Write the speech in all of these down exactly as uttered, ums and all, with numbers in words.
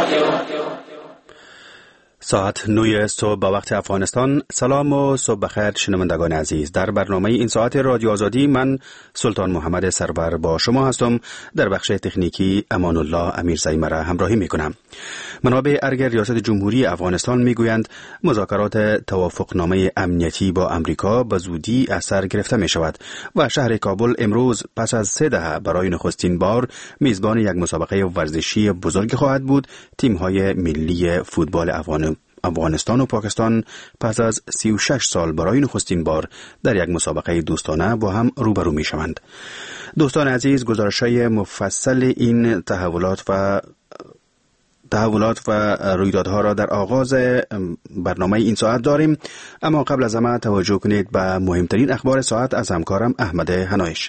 ساعت نه صبح به وقت افغانستان. سلام و صبح بخیر شنوندگان عزیز. در برنامه این ساعت رادیو آزادی من سلطان محمد سرور با شما هستم. در بخش تکنیکی امان الله امیرزی مرا همراهی می کنم. منابع ارگ ریاست جمهوری افغانستان می گویند مذاکرات توافقنامه امنیتی با امریکا به زودی از سر گرفته می شود و شهر کابل امروز پس از سه دهه برای نخستین بار میزبان یک مسابقه ورزشی بزرگ خواهد بود. تیم‌های ملی فوتبال افغان افغانستان و پاکستان پس از سی و شش سال برای نخستین بار در یک مسابقه دوستانه با هم روبرو می شوند. دوستان عزیز، گزارش‌های مفصل این تحولات و تحولات و رویدادها را در آغاز برنامه این ساعت داریم، اما قبل از همه توجه کنید به مهمترین اخبار ساعت از همکارم احمد هنایش.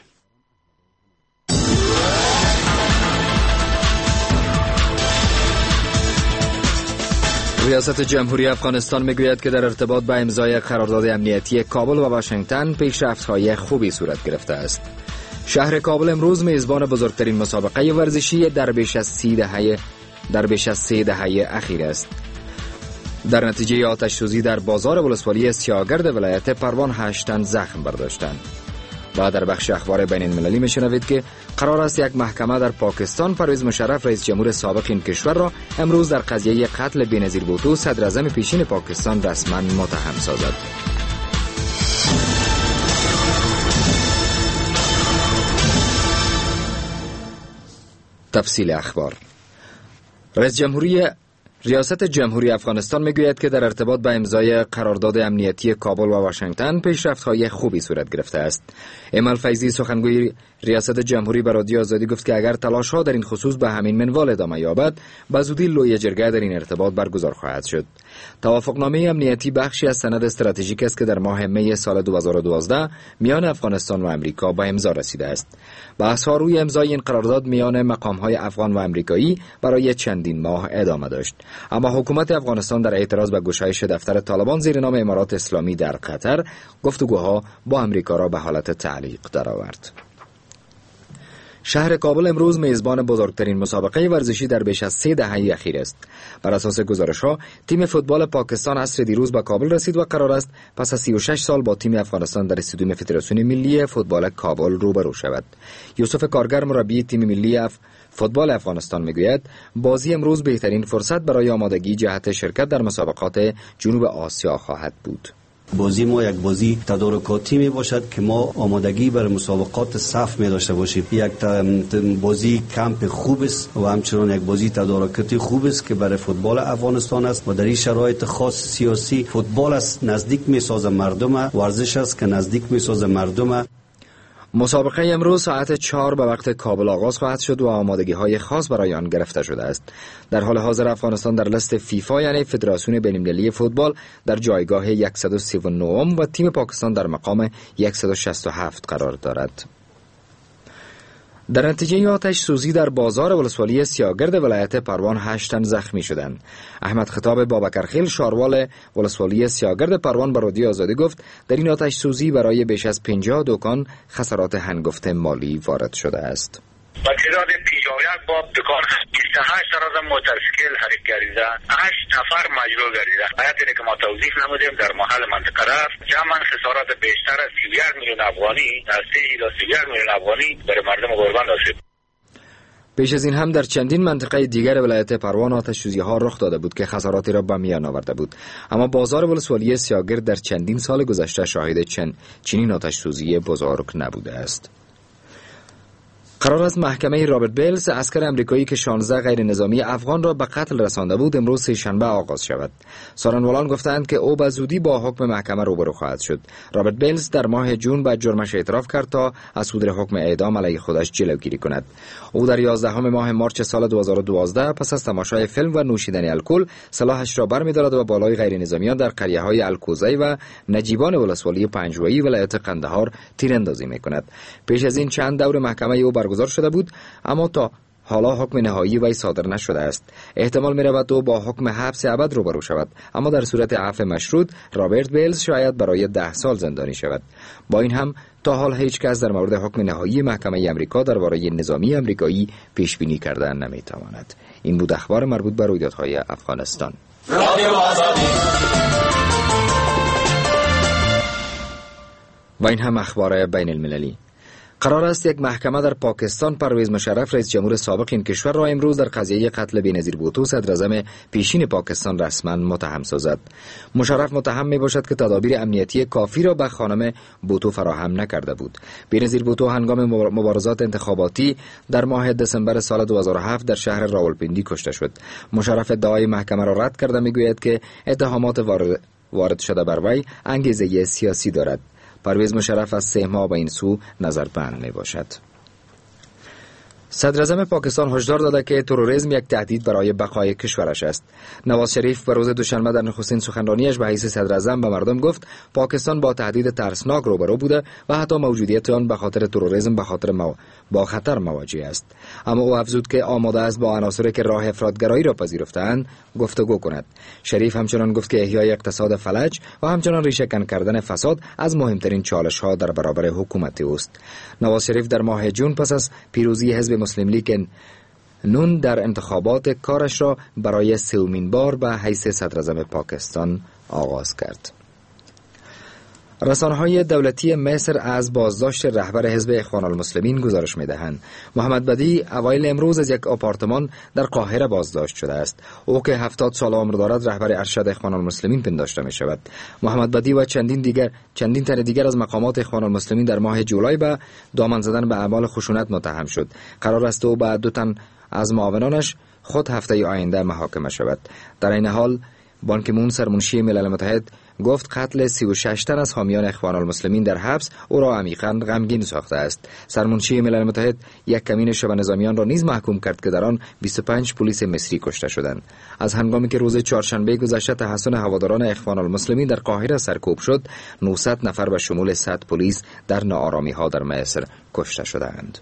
ریاست جمهوری افغانستان میگوید که در ارتباط با امضای قرارداد امنیتی کابل و واشنگتن پیشرفت‌های خوبی صورت گرفته است. شهر کابل امروز میزبان بزرگترین مسابقه ورزشی در بیش از سی دهه در بیش از سه دهه اخیر است. در نتیجه آتش سوزی در بازار ولسوالی سیاگرد ولایت پروان هشت تن زخم برداشتند. و در بخش اخبار بین المللی میشنوید که قرار است یک محکمه در پاکستان پرویز مشرف رئیس جمهور سابق این کشور را امروز در قضیه قتل بینظیر بوتو صدر اعظم پیشین پاکستان رسما متهم سازد. تفصیل اخبار. رئیس جمهوری ریاست جمهوری افغانستان میگوید که در ارتباط با امضای قرارداد امنیتی کابل و واشنگتن پیشرفت‌های خوبی صورت گرفته است. ایمل فیضی سخنگوی ریاست جمهوری به رادیو آزادی گفت که اگر تلاش‌ها در این خصوص به همین منوال ادامه یابد، به زودی لوی جرگه در این ارتباط برگزار خواهد شد. توافقنامه امنیتی بخشی از سند استراتژیک است که در ماه می سال دو هزار و دوازده میان افغانستان و امریکا به امضا رسیده است. بحث‌ها روی امضای این قرارداد میان مقام‌های افغان و امریکایی برای چندین ماه ادامه داشت، اما حکومت افغانستان در اعتراض به گشایش دفتر طالبان زیر نام امارات اسلامی در قطر گفتگوها با امریکا را به حالت تعلیق درآورد. شهر کابل امروز میزبان بزرگترین مسابقه ورزشی در بیش از سه دهه اخیر است. بر اساس گزارش‌ها، تیم فوتبال پاکستان عصر دیروز به کابل رسید و قرار است پس از سی و شش سال با تیم افغانستان در استادیوم فدراسیون ملی فوتبال کابل روبرو شود. یوسف کارگر مربی تیم ملی اف... فوتبال افغانستان میگوید بازی امروز بهترین فرصت برای آمادگی جهت شرکت در مسابقات جنوب آسیا خواهد بود. بازی ما یک بازی تدارکاتی می باشد که ما آمادگی برای مسابقات صف می داشته باشیم. یک بازی کمپ خوب است و همچنان یک بازی تدارکاتی خوب است که برای فوتبال افغانستان است و در این شرایط خاص سیاسی فوتبال است نزدیک می سازه مردم، ورزش است که نزدیک می سازه مردم. مسابقه امروز ساعت چهار به وقت کابل آغاز خواهد شد و آمادگی‌های خاص برای آن گرفته شده است. در حال حاضر افغانستان در لیست فیفا یعنی فدراسیون بین‌المللی فوتبال در جایگاه صد و سی و نه و تیم پاکستان در مقام صد و شصت و هفت قرار دارد. در نتیجه آتش سوزی در بازار ولسوالی سیاگرد ولایت پروان هشت تن زخمی شدند. احمد خطاب بابکرخیل شاروال ولسوالی سیاگرد پروان به رادیو آزادی گفت در این آتش سوزی برای بیش از پنجاه دکان خسارات هنگفت مالی وارد شده است. با تعداد پنجاه و یک باب دکان بیست و هشت تن از موتورسیکل حرکت گردیدند، هشت نفر مجروح گردیدند. باید که ما توضیح نمودیم در محل منطقه رفت جمعاً خسارات بیشتر از سی و یک میلیون افغانی از سه الی سی و یک میلیون افغانی برای مردم قربان داشت. پیش از این هم در چندین منطقه دیگر ولایت پروان آتش سوزی ها رخ داده بود که خساراتی را به میان آورده بود، اما بازار ولسوالی سیاگرد در چندین سال گذشته شاهد چند چنین آتش سوزی بزرگ نبوده است. قرار است محکمه رابرت بیلز عسکر امریکایی که شانزده غیر نظامی افغان را به قتل رسانده بود امروز سه شنبه آغاز شود. سخنوران گفتند که او به زودی با حکم محکمه روبرو خواهد شد. رابرت بیلز در ماه جون به جرمش اعتراف کرد تا از صدور حکم اعدام علیه خودش جلوگیری کند. او در یازدهم ماه مارس سال دو هزار و دوازده پس از تماشای فیلم و نوشیدن الکل سلاحش را برمی‌دارد و بالای غیر نظامیان در قریه‌های الکوزی و نجیبان ولسوالی پنجوایی ولایت قندهار تیراندازی می‌کند. پیش از این چند دور محکمه او برگزار شده بود، اما تا حالا حکم نهایی وی صادر نشده است. احتمال می‌رود او با حکم حبس ابد روبرو شود، اما در صورت عفو مشروط رابرت بیلز شاید برای ده سال زندانی شود. با این هم تا حال هیچ کس در مورد حکم نهایی محکمه امریکا درباره نظامی امریکایی پیش بینی کردن نمی‌تواند. این بود اخبار مربوط به رویدادهای افغانستان. و این هم اخبار بین المللی. قرار است یک محکمه در پاکستان پرویز مشرف رئیس جمهور سابق این کشور را امروز در قضیه قتل بینظیر بوتو صدراعظم پیشین پاکستان رسما متهم سازد. مشرف متهم می باشد که تدابیر امنیتی کافی را به خانم بوتو فراهم نکرده بود. بینظیر بوتو هنگام مبارزات انتخاباتی در ماه دسامبر سال دو هزار و هفت در شهر راولپیندی کشته شد. مشرف ادعای محکمه را رد کرده میگوید که اتهامات وارد, وارد شده بر وی انگیزه سیاسی دارد. پرویز مشرف از سه ماه به این سو نظربند می باشد. صدراعظم پاکستان هشدار داده که تروریسم یک تهدید برای بقای کشورش است. نواز شریف به روز دوشنبه در نخستین سخنرانیش به حیث صدراعظم به مردم گفت پاکستان با تهدید ترسناک روبرو بوده و حتی موجودیت آن به خاطر تروریسم به خاطر مو... با خطر مواجه است. اما او افزود که آماده است با عناصری که راه افراطگرایی را پذیرفته‌اند گفتگو کند. شریف همچنان گفت که احیای اقتصاد فلج و همچنان ریشه‌کن کردن فساد از مهمترین چالش‌ها در برابر حکومت اوست. نواز شریف در ماه جون پس از پیروزی حزب مسلم لیگ نون در انتخابات کارش را برای سومین بار به حیث صدراعظم پاکستان آغاز کرد. رسانه‌های دولتی مصر از بازداشت رهبر حزب اخوان المسلمین گزارش می‌دهند. محمد بدی اوایل امروز از یک آپارتمان در قاهره بازداشت شده است. او که هفتاد سال عمر دارد رهبر ارشد اخوان المسلمین پنداشته می‌شود. محمد بدی و چندین دیگر چندین تن دیگر از مقامات اخوان المسلمین در ماه جولای به دامن زدن به اعمال خشونت متهم شد. قرار است او با دو تن از معاونانش خود هفته آینده محاکمه شود. در این حال بان کی مون سرمنشی ملل متحد گفت قتل سی و شش تن از حامیان اخوان المسلمین در حبس او را عمیقاً غمگین ساخته است. سرمنشی ملل متحد یک کمین شبه نظامیان را نیز محکوم کرد که در آن بیست و پنج پلیس مصری کشته شدند. از هنگامی که روز چهارشنبه گذشته تحصن هواداران اخوان المسلمین در قاهره سرکوب شد، نهصد نفر به شمول صد پلیس در ناآرامی‌ها در مصر کشته شدند.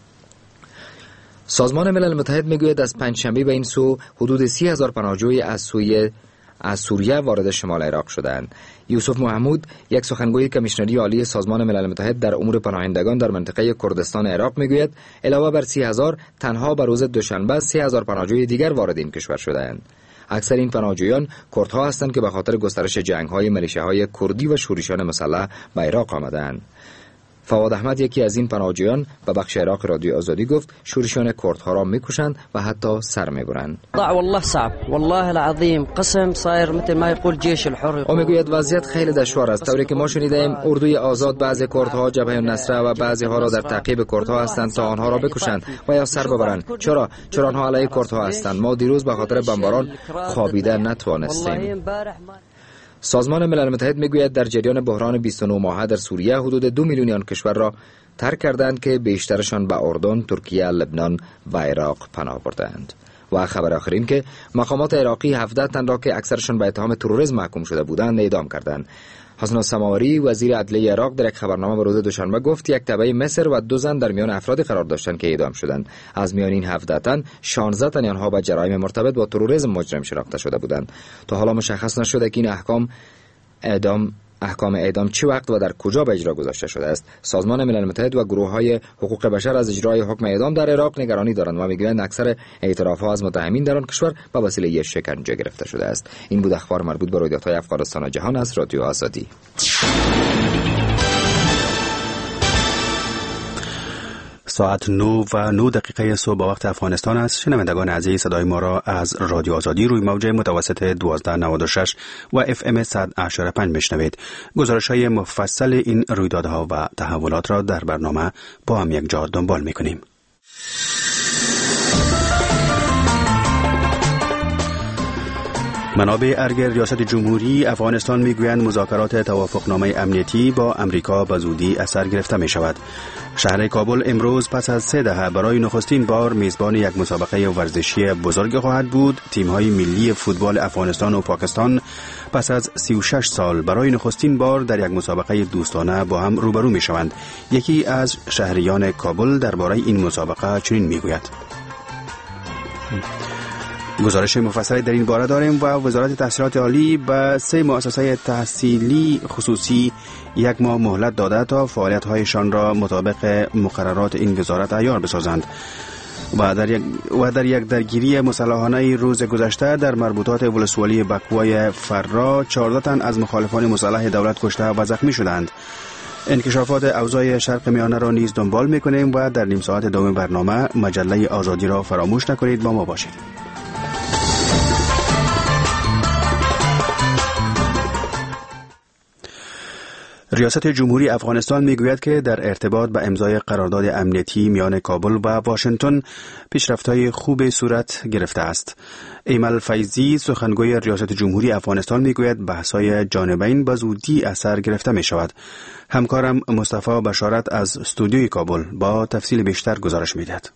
سازمان ملل متحد میگوید از پنجشنبه به این سو حدود سی هزار پناهجوی از سوی از سوریه وارد شمال عراق شدند. یوسف محمود، یک سخنگوی کمیشنری عالی سازمان ملل متحد در امور پناهندگان در منطقه کردستان عراق میگوید علاوه بر سی هزار تنها به روز دوشنبه سه هزار پناهجوی دیگر وارد این کشور شدند. اکثر این پناهجویان کردها هستند که به خاطر گسترش جنگ‌های میلیشیاهای کردی و شورشیان مسلح به عراق آمدند. فواد احمد، یکی از این پناهجویان، به بخش عراق رادیو آزادی گفت شورشیان کردها را میکشند و حتی سر میبرند. والله صعب والله العظیم قسم صایر مثل ما یقول جیش الحر. او میگوید وضعیت خیلی دشوار است. طوری که ما شنیدیم اردوی آزاد بعضی کردها جبهه النصره و بعضی ها را در تعقیب کردها هستند تا آنها را بکشند و یا سر ببرند. چرا؟ چرا آنها علیه کردها هستند. ما دیروز به خاطر بمباران خوابیده نتوانستیم. سازمان ملل متحد میگوید در جریان بحران بیست و نه ماهه در سوریه حدود دو میلیون آن کشور را ترک کردند که بیشترشان به اردن، ترکیه، لبنان و عراق پناه بردند. و خبر آخر این که مقامات عراقی هفده تن را که اکثرشان به اتهام تروریسم محکوم شده بودند اعدام کردند. حسن السماوری، وزیر عدلیه عراق، در یک خبرنامه به روز دوشنبه گفت یک تبع مصر و دو زن در میان افرادی قرار داشتند که اعدام شدند. از میان این هفده تن شانزده تن آنها به جرایم مرتبط با تروریسم مجرم شناخته شده بودند. تا حالا مشخص نشده که این احکام اعدام احکام اعدام چه وقت و در کجا به اجرا گذاشته شده است. سازمان ملل متحد و گروه‌های حقوق بشر از اجرای حکم اعدام در عراق نگرانی دارند و میگویند اکثر اعتراف‌ها از متهمین در آن کشور به وسیله شکنجه گرفته شده است. این بود اخبار مربوط به رویدادهای افغانستان و جهان از رادیو آزادی. ساعت نه و نه دقیقه صبح به وقت افغانستان است. شنوندگان عزیز، صدای ما را از رادیو آزادی روی موج متوسط دوازده نود و شش و اف ام صد و هشتاد و پنج میشنوید. گزارش های مفصل این رویدادها و تحولات را در برنامه با هم یک جا دنبال میکنیم. منابع ارگ ریاست جمهوری افغانستان میگویند مذاکرات توافقنامه امنیتی با امریکا به زودی اثر گرفته می شود. شهر کابل امروز پس از سه دهه برای نخستین بار میزبان یک مسابقه ورزشی بزرگ خواهد بود. تیم‌های ملی فوتبال افغانستان و پاکستان پس از سی و شش سال برای نخستین بار در یک مسابقه دوستانه با هم روبرو می شوند. یکی از شهریان کابل درباره این مسابقه چنین میگوید. گزارش مفصلی در این باره داریم و وزارت تحصیلات عالی به سه مؤسسه تحصیلی خصوصی یک ماه مهلت داده تا فعالیت‌هایشان را مطابق مقررات این وزارت عیار بسازند. و در یک و در یک درگیری مسلحانه روز گذشته در مربوطات ولسوالی بکوای فرا چهارده تن از مخالفان مسلح دولت کشته و زخمی شدند. انکشافات اوضاع شرق میانه را نیز دنبال می‌کنیم و در نیم ساعت دوم برنامه مجله آزادی را فراموش نکنید. با ما باشید. ریاست جمهوری افغانستان میگوید که در ارتباط به امضای قرارداد امنیتی میان کابل و واشنگتن پیشرفت‌های خوب صورت گرفته است. ایمل فیضی سخنگوی ریاست جمهوری افغانستان میگوید بحث‌های جانبین به زودی اثر گرفته می شود. همکارم مصطفی بشارت از استودیوی کابل با تفصیل بیشتر گزارش میدهد.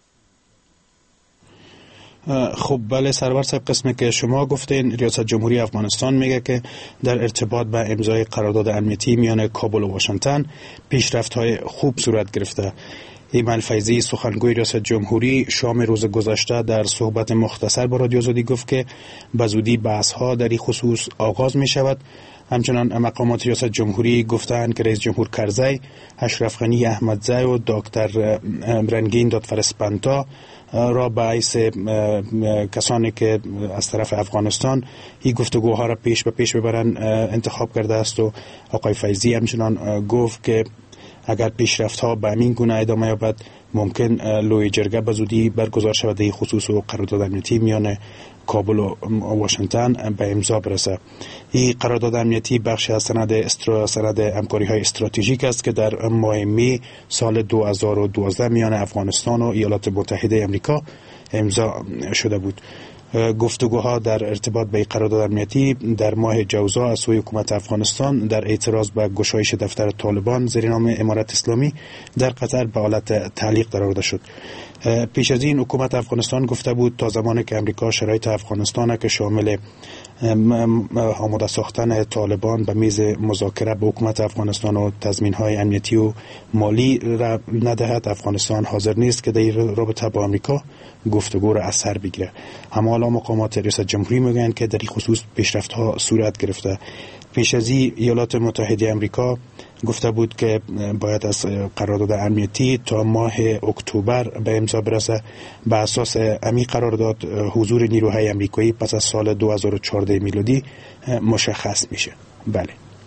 خب بله سرور صاحب، قسمی که شما گفتین ریاست جمهوری افغانستان میگه که در ارتباط به امضای قرارداد امنیتی میان کابل و واشنگتن پیشرفت‌های خوب صورت گرفته. ایمل فیضی سخنگوی ریاست جمهوری شام روز گذشته در صحبت مختصر با رادیو آزادی گفت که به زودی بحث‌ها در این خصوص آغاز می شود. همچنان مقامات ریاست جمهوری گفتند که رئیس جمهور کرزی، اشرف غنی احمدزی و دکتر رنگین دادفرسپنتا را به حیث کسانی که از طرف افغانستان این گفتگوها را پیش به پیش ببرن انتخاب کرده است و آقای فیضی همچنان گفت که اگر پیشرفت ها به همین گونه ادامه یابد ممکن لوی جرگه به زودی برگزار شود در خصوص و قرارداد امنیتی میان کابل و واشنگتن به امضا برسه. این قرارداد امنیتی بخشی از سند استرا سند همکاری های استراتژیک است که در ماه می سال دو هزار و دوازده میان افغانستان و ایالات متحده آمریکا امضا شده بود. گفتگوها در ارتباط به قرارداد امنیتی در ماه جوزا از سوی حکومت افغانستان در اعتراض به گشایش دفتر طالبان زیر نام امارت اسلامی در قطر به حالت تعلیق قرار داده شد. پیش از این حکومت افغانستان گفته بود تا زمانی که امریکا شرایط افغانستان که شامل آماده ساختن طالبان به میز مذاکره با حکومت افغانستان و تضمین‌های امنیتی و مالی را ندهد، افغانستان حاضر نیست که در رابطه با امریکا گفتگو را از سر بگیره. اما حالا مقامات ریاست جمهوری میگن که در این خصوص پیشرفت‌ها صورت گرفته. پیش از این ایالات متحده آمریکا گفته بود که باید از قرارداد امنیتی تا ماه اکتبر به امضا برسه. به اساس امی قرارداد حضور نیروهای آمریکایی پس از سال دو هزار و چهارده میلادی مشخص میشه. بله.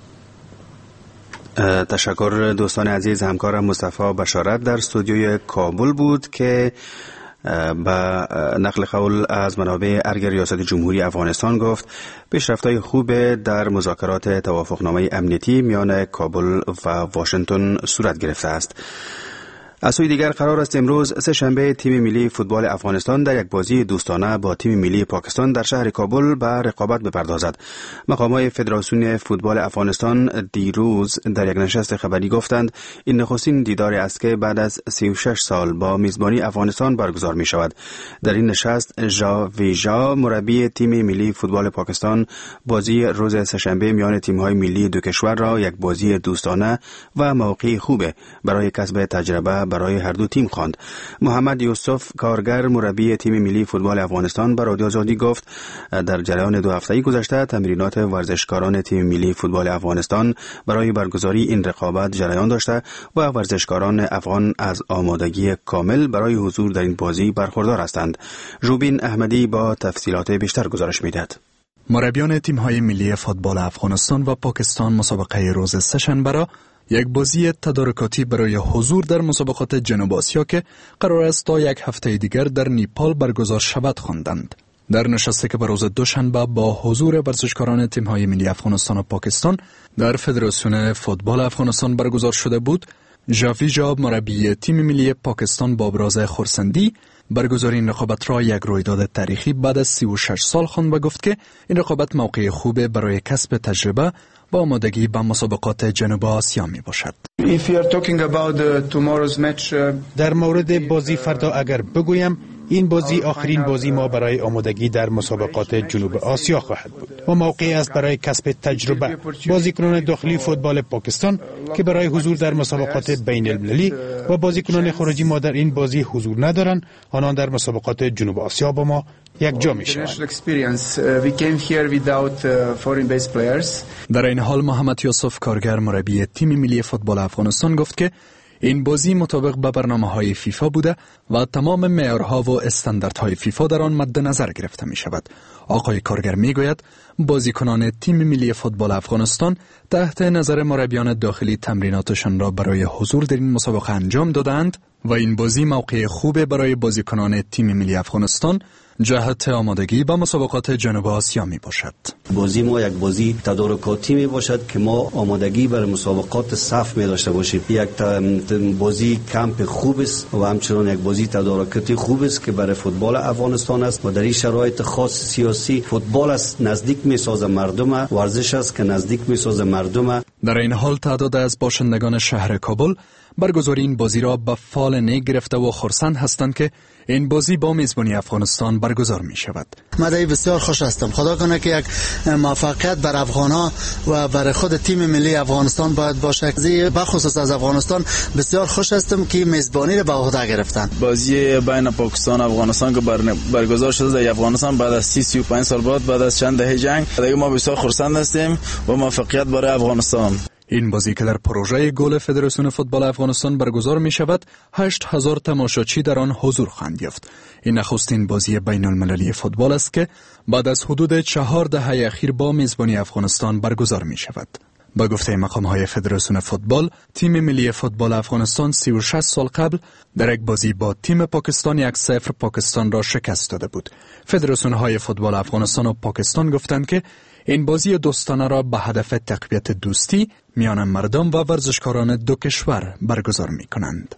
تشکر دوستان عزیز. همکارم مصطفی بشارت در استودیوی کابل بود که با نقل قول از منابع ارگ ریاست جمهوری افغانستان گفت پیشرفت‌های خوب در مذاکرات توافقنامه امنیتی میان کابل و واشنگتن صورت گرفته است. از سوی دیگر قرار است امروز سه شنبه تیم ملی فوتبال افغانستان در یک بازی دوستانه با تیم ملی پاکستان در شهر کابل به رقابت بپردازد. مقامات فدراسیون فوتبال افغانستان دیروز در یک نشست خبری گفتند این نخستین دیداری است که بعد از سی و شش سال با میزبانی افغانستان برگزار می شود. در این نشست ژا ویژا مربی تیم ملی فوتبال پاکستان بازی روز سه شنبه میان تیم‌های ملی دو کشور را یک بازی دوستانه و موقعی خوب برای کسب تجربه برای هر دو تیم خواند. محمد یوسف کارگر مربی تیم ملی فوتبال افغانستان به رادیو آزادی گفت در جریان دو هفته گذشته تمرینات ورزشکاران تیم ملی فوتبال افغانستان برای برگزاری این رقابت جریان داشته و ورزشکاران افغان از آمادگی کامل برای حضور در این بازی برخوردار هستند. روبین احمدی با تفصیلات بیشتر گزارش می‌دهد. مربیان تیم‌های ملی فوتبال افغانستان و پاکستان مسابقه روز سه‌شنبه را یک بازی تدارکاتی برای حضور در مسابقات جنوب آسیا که قرار است تا یک هفته دیگر در نیپال برگزار شود خواندند. در نشستی که به روز دوشنبه با حضور ورزشکاران تیم‌های ملی افغانستان و پاکستان در فدراسیون فوتبال افغانستان برگزار شده بود، ژاوی جاب مربی تیم ملی پاکستان با ابراز خرسندی برگزاری این رقابت را یک رویداد تاریخی بعد از سی و شش سال خواند و گفت که این رقابت موقع خوب برای کسب تجربه با آمادگی به مسابقات جنوب آسیا می باشد. در مورد بازی فردا اگر بگویم این بازی آخرین بازی ما برای آمادگی در مسابقات جنوب آسیا خواهد بود و موقعی است برای کسب تجربه. بازیکنان داخلی فوتبال پاکستان که برای حضور در مسابقات بین المللی و بازیکنان خارجی ما در این بازی حضور ندارند، آنان در مسابقات جنوب آسیا با ما یک جا می شوند. در این حال محمد یوسف کارگر مربی تیم ملی فوتبال افغانستان گفت که این بازی مطابق به برنامه‌های فیفا بوده و تمام معیارها و استانداردهای فیفا در آن مد نظر گرفته می شود. آقای کارگر می گوید بازیکنان تیم ملی فوتبال افغانستان تحت نظر مربیان داخلی تمریناتشان را برای حضور در این مسابقه انجام دادند و این بازی موقع خوب برای بازیکنان تیم ملی افغانستان جهت آمادگی به مسابقات جنوب آسیا می باشد. بازی ما یک بازی تدارکاتی می باشد که ما آمادگی برای مسابقات صف می داشته باشیم. یک بازی کمپ خوب است و همچنان یک بازی تدارکاتی خوب است که برای فوتبال افغانستان است و در این شرایط خاص سیاسی فوتبال است نزدیک می سازه مردم، ورزش است که نزدیک می سازه مردم. در این حال تعداد از باشندگان شهر کابل برگزاری این بازی را به فال نی گرفته و خرسند هستند که این بازی با میزبانی افغانستان برگزار می شود. من بسیار خوش هستم. خدا کنه که یک موفقیت بر افغان‌ها و برای خود تیم ملی افغانستان باید باشه. بخصوص از افغانستان بسیار خوش هستم که میزبانی را به عهده گرفتن. بازی بین پاکستان و افغانستان که برگزار شده در افغانستان بعد از سی و پنج سال بعد بعد از چند دهه جنگ، دیگه ما بسیار خرسند هستیم و موفقیت برای افغانستان. این بازی که در پروژه گل فدراسیون فوتبال افغانستان برگزار می شود، هشت هزار تماشاچی در آن حضور خواهند یافت. این نخستین بازی بین المللی فوتبال است که بعد از حدود چهار دهه اخیر با میزبانی افغانستان برگزار می شود. با گفته مقام‌های فدراسیون فوتبال، تیم ملی فوتبال افغانستان سی و شش سال قبل در یک بازی با تیم پاکستان یک صفر پاکستان را شکست داده بود. فدراسیون‌های فوتبال افغانستان و پاکستان گفتند که این بازی دوستانه را به هدف تقویت دوستی میان مردم و ورزشکاران دو کشور برگزار می کنند.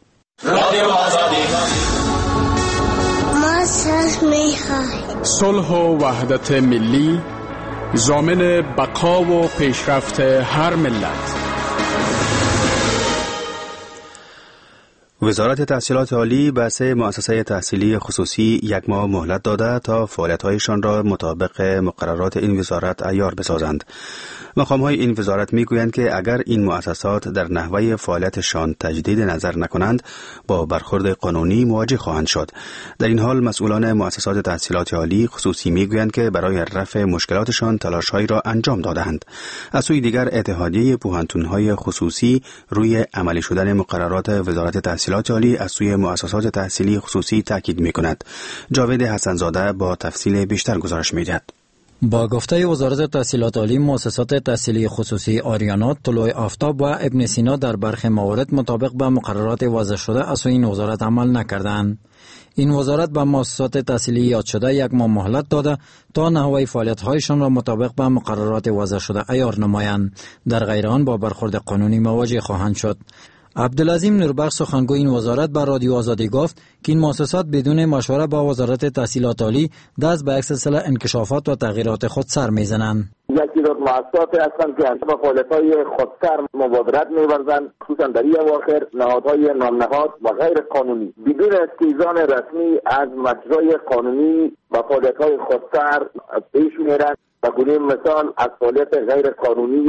صلح و وحدت ملی ضامن بقا و پیشرفت هر ملت. وزارت تحصیلات عالی به سه مؤسسه تحصیلی خصوصی یک ماه مهلت داده تا فعالیت‌هایشان را مطابق مقررات این وزارت عیار بسازند. مقام‌های این وزارت می‌گویند که اگر این مؤسسات در نحوه فعالیتشان تجدید نظر نکنند با برخورد قانونی مواجه خواهند شد. در این حال مسئولان مؤسسات تحصیلات عالی خصوصی می‌گویند که برای رفع مشکلاتشان تلاش‌هایی را انجام داده‌اند. از سوی دیگر اتحادیه پوهنتون‌های خصوصی روی عملی شدن مقررات وزارت تحصیلات عالی از سوی مؤسسات تحصیلی خصوصی تاکید می‌کند. جاوید حسن‌زاده با تفصیل بیشتر گزارش می‌دهد. با گفته وزارت تحصیلات عالی، مؤسسات تحصیلی خصوصی آریانا، طلوع آفتاب و ابن سینا در برخی موارد مطابق به مقررات وضع شده از سوی این وزارت عمل نکردند. این وزارت به مؤسسات تحصیلی یاد شده یک ماه مهلت داده تا نحوه فعالیت‌هایشان را مطابق به مقررات وضع شده عیار نمایند. در غیر آن با برخورد قانونی مواجه خواهند شد. عبدالعظیم نوربخش سخنگوی این وزارت بر رادیو آزادی گفت که این مؤسسات بدون مشوره با وزارت تحصیلات عالی دست به یک سلسله انکشافات و تغییرات خود سر میزنند. یکی دو مؤسساتی هستند که به فعالیت‌های خودکار مبادرت می‌ورزند، خصوصا در این اواخر نهادهای نامنهاد و غیر قانونی بدون استئذان رسمی از مجرای قانونی و فعالیت‌های خودکار پیش می‌رند. و کنیم مثال از فعالیت غیر قانونی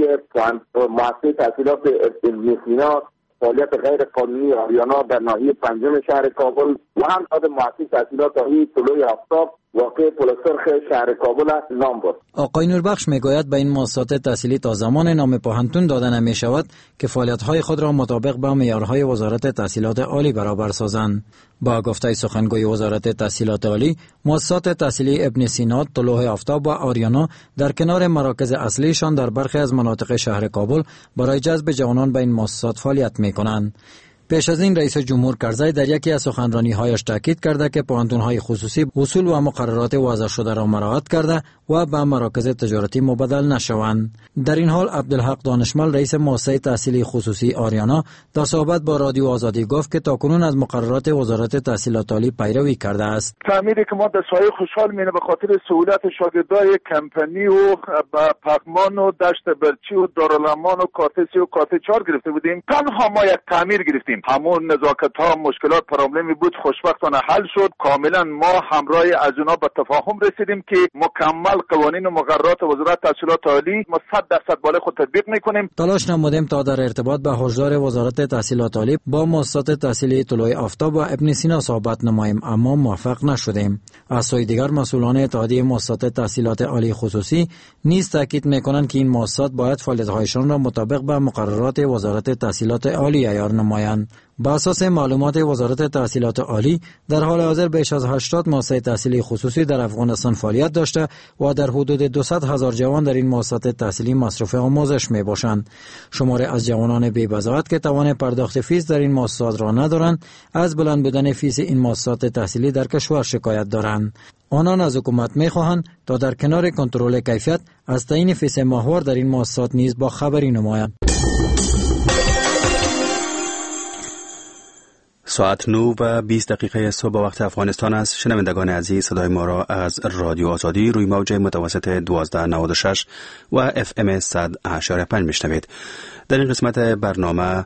مؤسسه تحصیلات ابن سینا، فعالیت غیر قانونی آریانا در ناحیه پنجم شهر کابل و هم داد مؤسسه تحصیلات عالی طلوع آفتاب واقع پل سرخ شهر کابل نام برد. آقای نوربخش میگوید به این مؤسسات تحصیلی تا زمان نام پوهنتون داده نمی شود که فعالیت‌های خود را مطابق با معیارهای وزارت تحصیلات عالی برابر سازند. با گفته سخنگوی وزارت تحصیلات عالی، مؤسسات تحصیلی ابن سینا، طلوع آفتاب و آریانا در کنار مراکز اصلیشان در برخی از مناطق شهر کابل برای جذب جوانان به این مؤسسات فعالیت می‌کنند. پیش از این رئیس جمهور کرزی در یکی از سخنرانی‌هایش تاکید کرده که پوهنتون‌های خصوصی اصول و مقررات وضع شده را مراعات کرده و به مراکز تجارتی مبدل نشوند. در این حال عبدالحق دانشمل رئیس مؤسسه تحصیلی خصوصی آریانا در صحبت با رادیو آزادی گفت که تاکنون از مقررات وزارت تحصیلات عالی پیروی کرده است. تعمیری که ما در سایه خوشحال مینه به خاطر سهولت شاگردای کمپنی و پاکمان و دشت برچی و دارالامان و کارتسی و کارت چهار گرفته بودیم. تنها ما یک تعمیر گرفتیم. همون نزاکت ها مشکلات پرابلمی بود خوشبختانه حل شد. کاملا ما همراه از اونا به تفاهم رسیدیم که مکمل قوانین و مقررات وزارت تحصیلات عالی ما صد درصد بالای خود تطبیق میکنیم. تلاش نمودیم تا در ارتباط با هشدار وزارت تحصیلات عالی با مؤسسات تحصیلی طلوع آفتاب و ابن سینا صحبت نماییم، اما موفق نشدیم. از سوی دیگر مسئولان اتحادیه مؤسسات تحصیلات عالی خصوصی نیز تاکید میکنند که این مؤسسات باید فعالیت‌هایشان را مطابق با مقررات وزارت تحصیلات عالی عیار نمایند. دارند. با اساس معلومات وزارت تحصیلات عالی در حال حاضر بیش از هشتاد مؤسسه تحصیلی خصوصی در افغانستان فعالیت داشته و در حدود دویست هزار جوان در این مؤسسات تحصیلی مصروف آموزش می باشند. شماری از جوانان بی بضاعت که توان پرداخت فیس در این مؤسسات را ندارند از بلند بودن فیس این مؤسسات تحصیلی در کشور شکایت دارند. آنان از حکومت می خواهند تا در کنار کنترل کیفیت از تعیین فیس ماهوار در این مؤسسات نیز با خبری نمایند. ساعت نه و بیست دقیقه صبح وقت افغانستان است. شنوندگان عزیز، صدای ما را از رادیو آزادی روی موج متوسط دوازده نود و شش و اف ام صد و هشت و پنج میشنوید. در این قسمت برنامه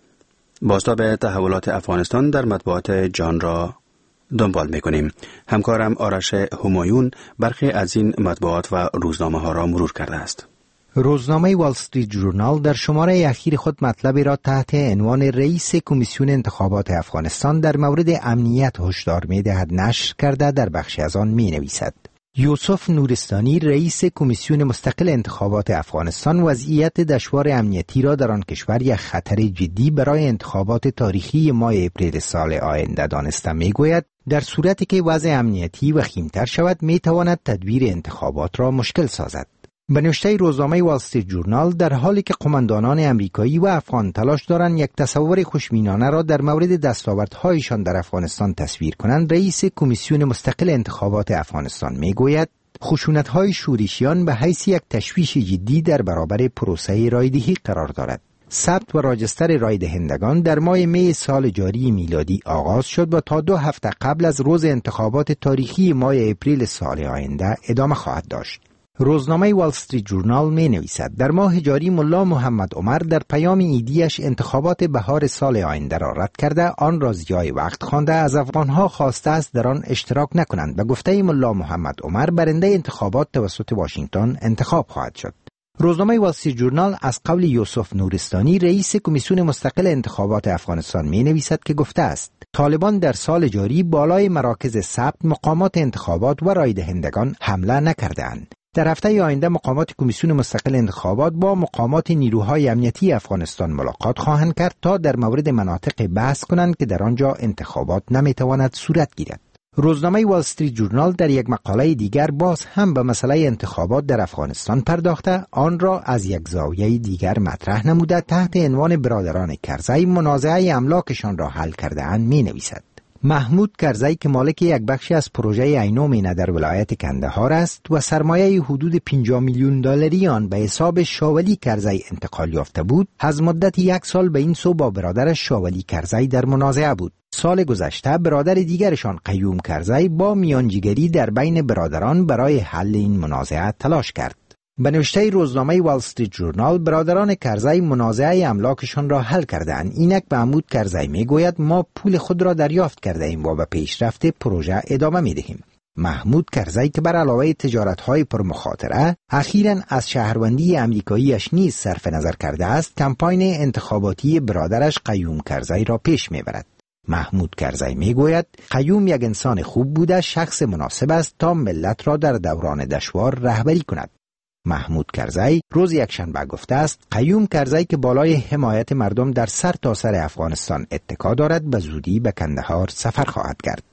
بازتاب تحولات افغانستان در مطبوعات جهان را دنبال میکنیم. همکارم آرش همایون برخی از این مطبوعات و روزنامه ها را مرور کرده است. روزنامه وال استریت ژورنال در شماره اخیر خود مطلبی را تحت عنوان رئیس کمیسیون انتخابات افغانستان در مورد امنیت هشدار می‌دهد نشر کرده. در بخشی از آن می‌نویسد: یوسف نورستانی، رئیس کمیسیون مستقل انتخابات افغانستان، وضعیت دشوار امنیتی را در آن کشور یک خطر جدی برای انتخابات تاریخی ماه اپریل سال آینده دانسته می‌گوید در صورتی که وضع امنیتی وخیم‌تر شود می‌تواند تدبیر انتخابات را مشکل سازد. به نوشته روزنامه وال استریت ژورنال، در حالی که قماندانان امریکایی و افغان تلاش دارند یک تصور خوشبینانه را در مورد دستاوردهایشان در افغانستان تصویر کنند، رئیس کمیسیون مستقل انتخابات افغانستان میگوید خشونت‌های شورشیان به حیث یک تشویش جدی در برابر پروسه رایدهی قرار دارد. ثبت و راجستر رای دهندگان در ماه می سال جاری میلادی آغاز شد و تا دو هفته قبل از روز انتخابات تاریخی ماه اپریل سال آینده ادامه خواهد داشت. روزنامه وال استریت ژورنال می نویسد در ماه جاری ملا محمد عمر در پیام ایدیش انتخابات بهار سال آینده را رد کرده، آن را ضیاع وقت خوانده از افغانها خواسته است در آن اشتراک نکنند. به گفته ملا محمد عمر برنده انتخابات توسط واشنگتن انتخاب خواهد شد. روزنامه وال استریت ژورنال از قول یوسف نورستانی، رئیس کمیسیون مستقل انتخابات افغانستان می نویسد که گفته است طالبان در سال جاری بالای مراکز ثبت مقامات انتخابات و رای دهندگان حمله نکردند. در هفته آینده مقامات کمیسیون مستقل انتخابات با مقامات نیروهای امنیتی افغانستان ملاقات خواهند کرد تا در مورد مناطق بحث کنند که در آنجا انتخابات نمیتواند صورت گیرد. روزنامه وال استریت ژورنال در یک مقاله دیگر باز هم به مسئله انتخابات در افغانستان پرداخته، آن را از یک زاویه دیگر مطرح نموده تحت عنوان برادران کرزی املاک املاکشان را حل کرده اند می نویسد. محمود کرزی که مالک یک بخشی از پروژه اینومینه در ولایت کندهار است و سرمایه حدود پنجاه میلیون دلاری آن به حساب شاولی کرزی انتقال یافته بود، از مدت یک سال به این سو با برادرش شاولی کرزی در منازعه بود. سال گذشته برادر دیگرشان قیوم کرزی با میانجیگری در بین برادران برای حل این منازعه تلاش کرد. به نوشته روزنامه وال استریت ژورنال، برادران کرزی منازعه املاکشان را حل کردند. اینک محمود کرزی میگوید ما پول خود را دریافت کرده ایم و به پیشرفت پروژه ادامه میدهیم. محمود کرزی که بر علاوه تجارت‌های پرمخاطره اخیراً از شهروندی امریکاییش نیز صرف نظر کرده است، کمپاین انتخاباتی برادرش قیوم کرزی را پیش میبرد. محمود کرزی میگوید قیوم یک انسان خوب بوده، شخص مناسب است تا ملت را در دوران دشوار رهبری کند. محمود کرزی روز یکشنبه گفته است قیوم کرزی که بالای حمایت مردم در سر تا سر افغانستان اتکا دارد به زودی به کندهار سفر خواهد کرد.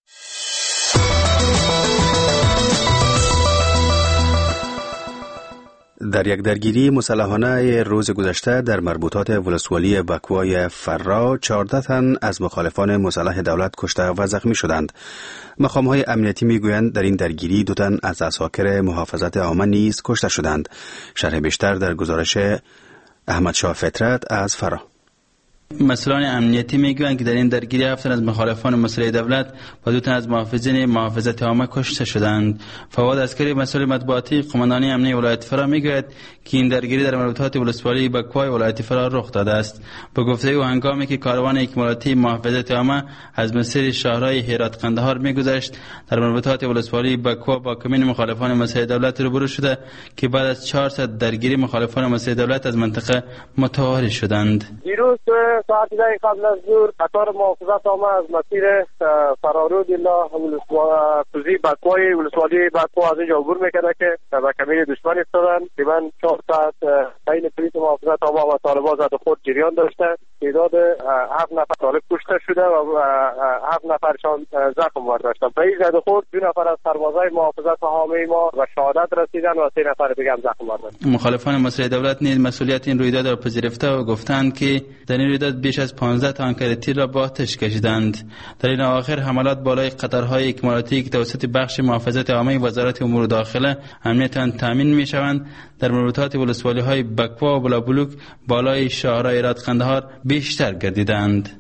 در یک درگیری مسلحانه روز گذشته در مربوطات ولسوالی بکوای فرا، چهارده تن از مخالفان مسلح دولت کشته و زخمی شدند. مقام‌های امنیتی میگویند در این درگیری دو تن از عساکر محافظت عامه نیز کشته شدند. شرح بیشتر در گزارش احمد شاه فطرت از فرا. مسئولان امنیتی میگویند که در این درگیری هفت از مخالفان مسلح دولت و دو تن از محافظین محافظت عامه کشته شدند. فواد عسکری مسئول مطبوعاتی قماندانی امنیتی ولایت فرا میگوید که این درگیری در مربوطات ولسوالی بکوای ولایت فرا رخ داده است. به گفته او هنگامی که کاروان اکمالاتی محافظت عامه از مسیر شهرهای هرات قندهار میگذشت، در مربوطات ولسوالی بکوا با کمین مخالفان مسلح دولت روبرو شده که بعد از چهارصد درگیری مخالفان مسلح دولت از منطقه متواری شدند. دیروز ساعت ده قبل از ظهر قطار محافظت عامه از مسیر فرارود الا ولسوالی بکوای ولسوالی بکوا از اینجا عبور میکنه که به کمین دشمن افتادن. تقریبا چهار ساعت بین پلیس محافظت عامه و طالبان زد و خورد جریان داشته. تعداد هفت نفر طالب کشته شده و هفت نفرشان زخم برداشتن. به این زد خورد دو نفر از سربازای محافظت حامی ما و شهادت رسیدن و سه نفر دیگه هم زخم برداشتن. مخالفان مسئله دولت نیز مسئولیت این رویداد را پذیرفته و گفتند که در این رویداد بیش از پانزده تانکر تیر را با آتش کشیدند. در این اواخر حملات بالای قطارهای اکمالاتی که توسط بخش محافظت عامه وزارت امور داخله امنیت آن تامین می‌شوند در مربوطات ولسوالی‌های بکوا و بلابلوک بالای شهرهای هرات قندهار بیشتر گردیدند.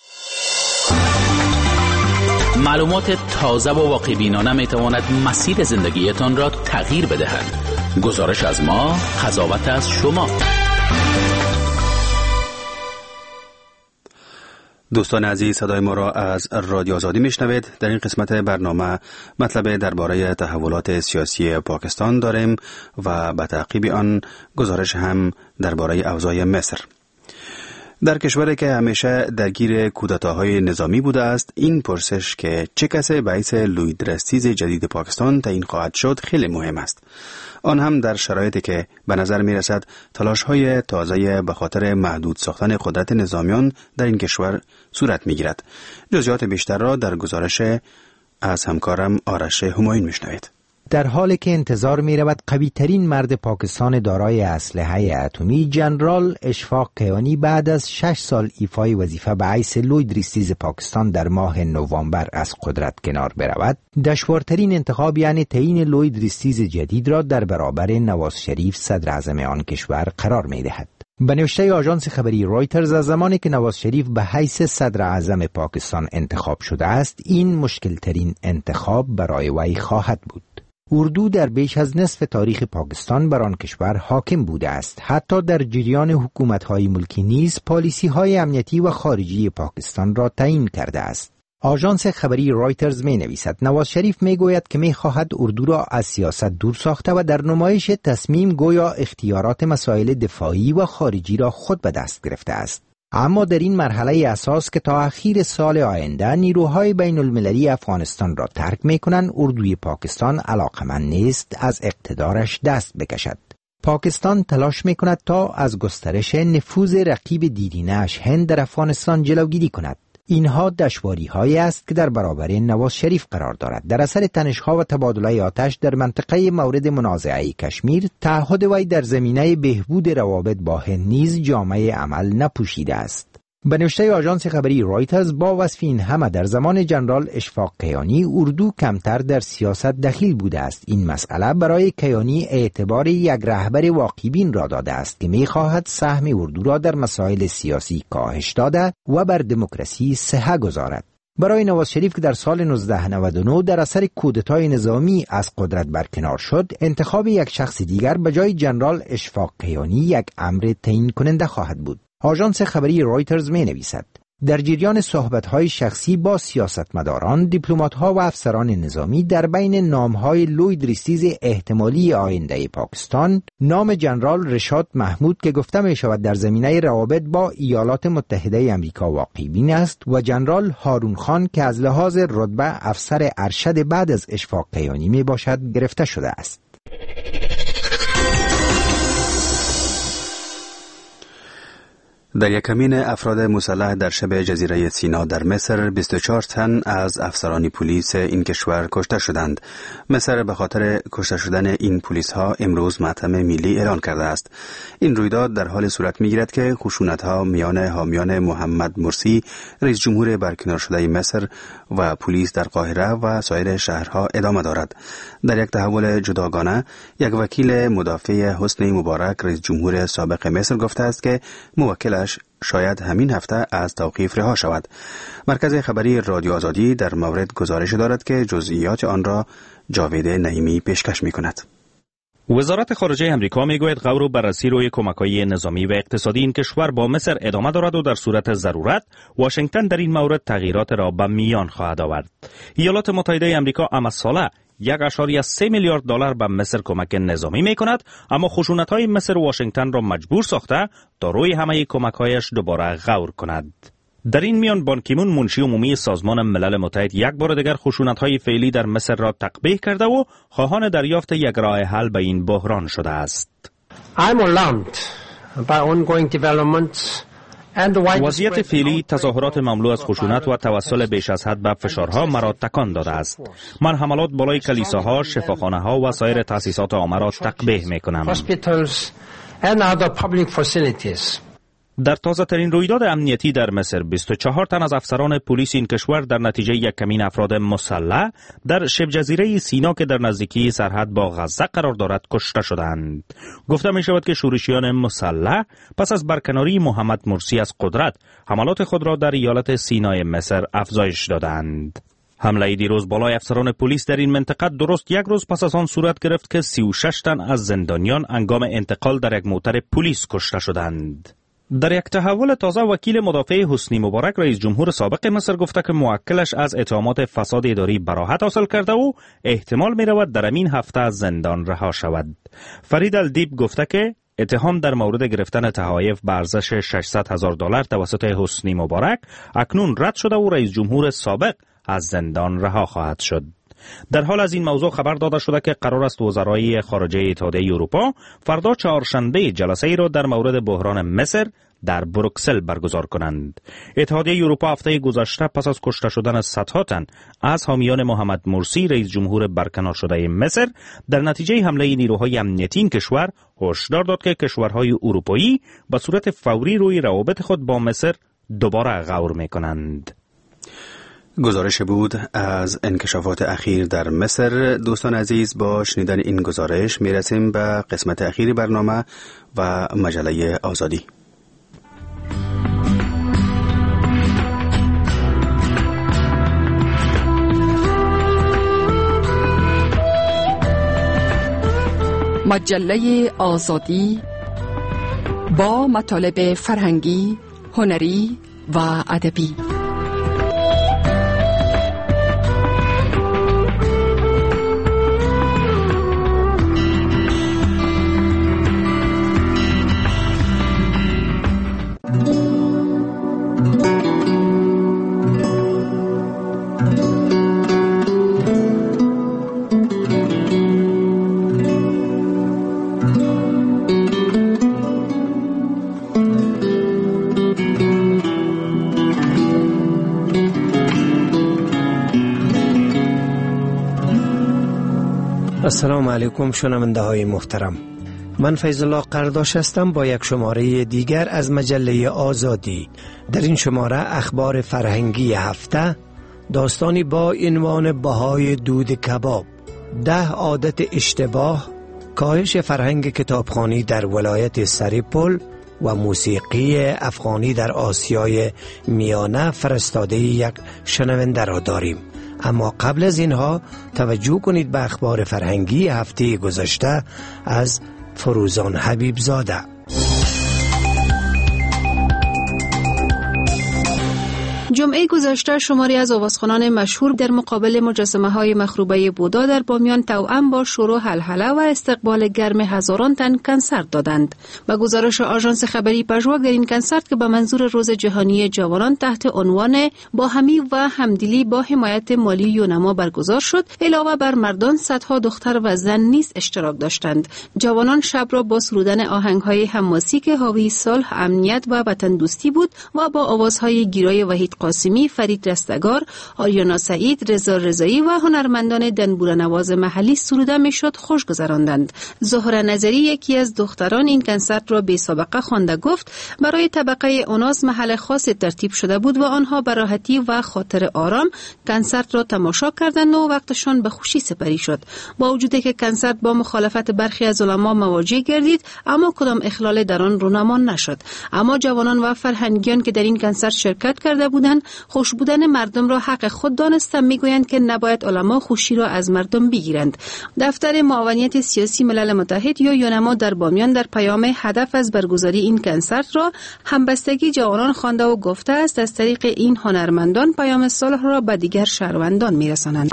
معلومات تازه و واقع بینانه می تواند مسیر زندگیتان را تغییر بدهد. گزارش از ما، قضاوت از شما. دوستان عزیز، صدای ما را از رادیو آزادی میشنوید. در این قسمت برنامه مطلب درباره تحولات سیاسی پاکستان داریم و به تعقیب آن گزارش هم درباره اوضاع مصر. در کشوری که همیشه درگیر کودتاهای نظامی بوده است، این پرسش که چه کسی باعث لویدرستیز جدید پاکستان تعیین خواهد شد خیلی مهم است. آن هم در شرایطی که به نظر می رسد تلاش‌های تازه به خاطر محدود ساختن قدرت نظامیان در این کشور صورت می گیرد. جزئیات بیشتر را در گزارش از همکارم آرش همایون می شنوید. در حالی که انتظار می رود قوی ترین مرد پاکستان دارای اسلحه اتمی جنرال اشفاق کیانی بعد از شش سال ایفای وظیفه باعث لویدرستیز پاکستان در ماه نوامبر از قدرت کنار برود، دشوارترین انتخاب یعنی تعیین لویدرستیز جدید را در برابر نواز شریف صدر اعظم آن کشور قرار می دهد. به نوشته آژانس خبری رویترز، از زمانی که نواز شریف به حیث صدر اعظم پاکستان انتخاب شده است، این مشکل ترین انتخاب برای وی خواهد بود. اردو در بیش از نصف تاریخ پاکستان بر آن کشور حاکم بوده است. حتی در جریان حکومت‌های ملکی نیز پالیسی‌های امنیتی و خارجی پاکستان را تعیین کرده است. آژانس خبری رویترز می نویسد نواز شریف می گوید که می خواهد اردو را از سیاست دور ساخته و در نمایش تصمیم گویا اختیارات مسائل دفاعی و خارجی را خود به دست گرفته است. اما در این مرحله اساس که تا اخیر سال آینده نیروهای بین المللی افغانستان را ترک می کنند، اردوی پاکستان علاقمند نیست از اقتدارش دست بکشد. پاکستان تلاش می کند تا از گسترش نفوذ رقیب دیرینه‌اش هند در افغانستان جلوگیری کند. اینها دشواری هایی است که در برابر نواز شریف قرار دارد. در اثر تنش‌ها و تبادله آتش در منطقه مورد منازعه کشمیر، تعهد وی در زمینه بهبود روابط با هند نیز جامه عمل نپوشیده است. به نوشته آژانس خبری رویترز، با وصف این همه در زمان جنرال اشفاق کیانی اردو کمتر در سیاست دخیل بوده است. این مسئله برای کیانی اعتبار یک رهبر واقع‌بین را داده است که می‌خواهد سهم اردو را در مسائل سیاسی کاهش داده و بر دموکراسی صحه گذارد. برای نواز شریف که در سال نوزده نود و نه در اثر کودتای نظامی از قدرت برکنار شد، انتخاب یک شخص دیگر به جای جنرال اشفاق کیانی یک امر تعیین کننده خواهد بود. آژانس خبری رویترز می نویسد در جریان صحبت‌های شخصی با سیاستمداران، دیپلمات‌ها و افسران نظامی در بین نام‌های لویدرستیز احتمالی آینده پاکستان، نام جنرال رشاد محمود که گفته می‌شود در زمینه روابط با ایالات متحده آمریکا واقع بین است و جنرال هارون خان که از لحاظ رتبه افسر ارشد بعد از اشفاق کیانی میباشد گرفته شده است. در یک کمین افراد مسلح در شبه جزیره سینا در مصر بیست و چهار تن از افسران پلیس این کشور کشته شدند. مصر به خاطر کشته شدن این پلیس ها امروز ماتم ملی اعلان کرده است. این رویداد در حال صورت میگیرد که خشونت ها میان حامیان محمد مرسی رئیس جمهور برکنار شده مصر و پلیس در قاهره و سایر شهرها ادامه دارد. در یک تحول جداگانه، یک وکیل مدافع حسنی مبارک رئیس جمهور سابق مصر گفته است که موکل شاید همین هفته از توقیف رها شود. مرکز خبری رادیو آزادی در مورد گزارش دارد که جزئیات آن را جاوید نعیمی پیشکش می کند. وزارت خارجه امریکا میگوید غور و بررسی روی کمک‌های نظامی و اقتصادی این کشور با مصر ادامه دارد و در صورت ضرورت واشنگتن در این مورد تغییرات را به میان خواهد آورد. ایالات متحده آمریکا اما ساله یک اشاریه سه میلیارد دلار به مصر کمک نظامی می کند، اما خشونت‌های مصر واشنگتن را مجبور ساخته تا روی همه کمک‌هایش دوباره غور کند. در این میان بان کی مون منشی عمومی سازمان ملل متحد یک بار دیگر خشونت‌های فعلی در مصر را تقبیح کرده و خواهان دریافت یک راه حل به این بحران شده است. I'm alarmed by ongoing developments وضعیت فعلی تظاهرات مملو از خشونت و توسل بیش از حد به فشارها مرا تکان داده است. من حملات بالای کلیساها، شفاخانه‌ها و سایر تأسیسات عامه را تقبیح می‌کنم. در تازه ترین رویداد امنیتی در مصر بیست و چهار تن از افسران پلیس این کشور در نتیجه یک کمین افراد مسلح در شبه جزیره سینا که در نزدیکی سرحد با غزه قرار دارد کشته شدند. گفته می شود که شورشیان مسلح پس از برکناری محمد مرسی از قدرت حملات خود را در ایالت سینای مصر افزایش دادند. حمله دیروز بالای افسران پلیس در این منطقه درست یک روز پس از آن صورت گرفت که سی و شش تن از زندانیان هنگام انتقال در یک موتر پلیس کشته شدند. در یک تحول تازه وکیل مدافع حسنی مبارک رئیس جمهور سابق مصر گفته که موکلش از اتهامات فساد اداری براءت حاصل کرده و احتمال می رود در این هفته از زندان رها شود. فرید الدیب گفته که اتهام در مورد گرفتن تحایف به ارزش ششصد هزار دلار توسط حسنی مبارک اکنون رد شده و رئیس جمهور سابق از زندان رها خواهد شد. در حال از این موضوع خبر داده شده که قرار است وزرای خارجه اتحادیه اروپا فردا چهارشنبه جلسه ای را در مورد بحران مصر در بروکسل برگزار کنند. اتحادیه اروپا هفته گذشته پس از کشته شدن صدها تن از حامیان محمد مرسی رئیس جمهور برکنار شده مصر در نتیجه حمله نیروهای امنیتی این کشور هشدار داد که کشورهای اروپایی به صورت فوری روی روابط خود با مصر دوباره غور می‌کنند. گزارش بود از انکشافات اخیر در مصر. دوستان عزیز، با شنیدن این گزارش میرسیم به قسمت اخیری برنامه و مجله آزادی. مجله آزادی با مطالب فرهنگی، هنری و ادبی. السلام علیکم شنونده های محترم، من فیض الله قرداش هستم با یک شماره دیگر از مجله آزادی. در این شماره اخبار فرهنگی هفته، داستانی با عنوان بهای دود کباب، ده عادت اشتباه، کاهش فرهنگ کتابخوانی در ولایت سریپول و موسیقی افغانی در آسیای میانه فرستاده یک شنونده را داریم. اما قبل از اینها توجه کنید به اخبار فرهنگی هفته گذشته از فروزان حبیب زاده. جمعه گذشته شماری از آوازخوانان مشهور در مقابل مجسمه های مخروبه بودا در بامیان توأم با شور و هلهله و استقبال گرم هزاران تن کنسرت دادند. با گزارش آژانس خبری پژواک در این کنسرت که به منظور روز جهانی جوانان تحت عنوان باهمی و همدلی با حمایت مالی یونما برگزار شد، علاوه بر مردان صدها دختر و زن نیز اشتراک داشتند. جوانان شب را با سرودن آهنگ‌های حماسی که حاوی صلح، امنیت و وطن دوستی بود و با آوازهای گیرای وحید قاسمی، فرید رستگار، آریانا سعید، رضا رضایی و هنرمندان دنبوره‌نواز محلی سروده میشد خوش گذراندند. زهره نظری یکی از دختران این کنسرت را بی سابقه خوانده گفت برای طبقه اوناس محل خاص ترتیب شده بود و آنها به راحتی و خاطر آرام کنسرت را تماشا کردند و وقتشان به خوشی سپری شد. با وجودی که کنسرت با مخالفت برخی از علما مواجه گردید، اما کدام اخلال در آن رونما نشد. اما جوانان و فرهنگیان که در این کنسرت شرکت کرده بودند خوش بودن مردم را حق خود دانستند، میگویند که نباید علما خوشی را از مردم بگیرند. دفتر معاونیت سیاسی ملل متحد یا یونما در بامیان در پیام هدف از برگزاری این کنسرت را همبستگی جوانان خوانده و گفته است از طریق این هنرمندان پیام صلح را به دیگر شهروندان میرسانند.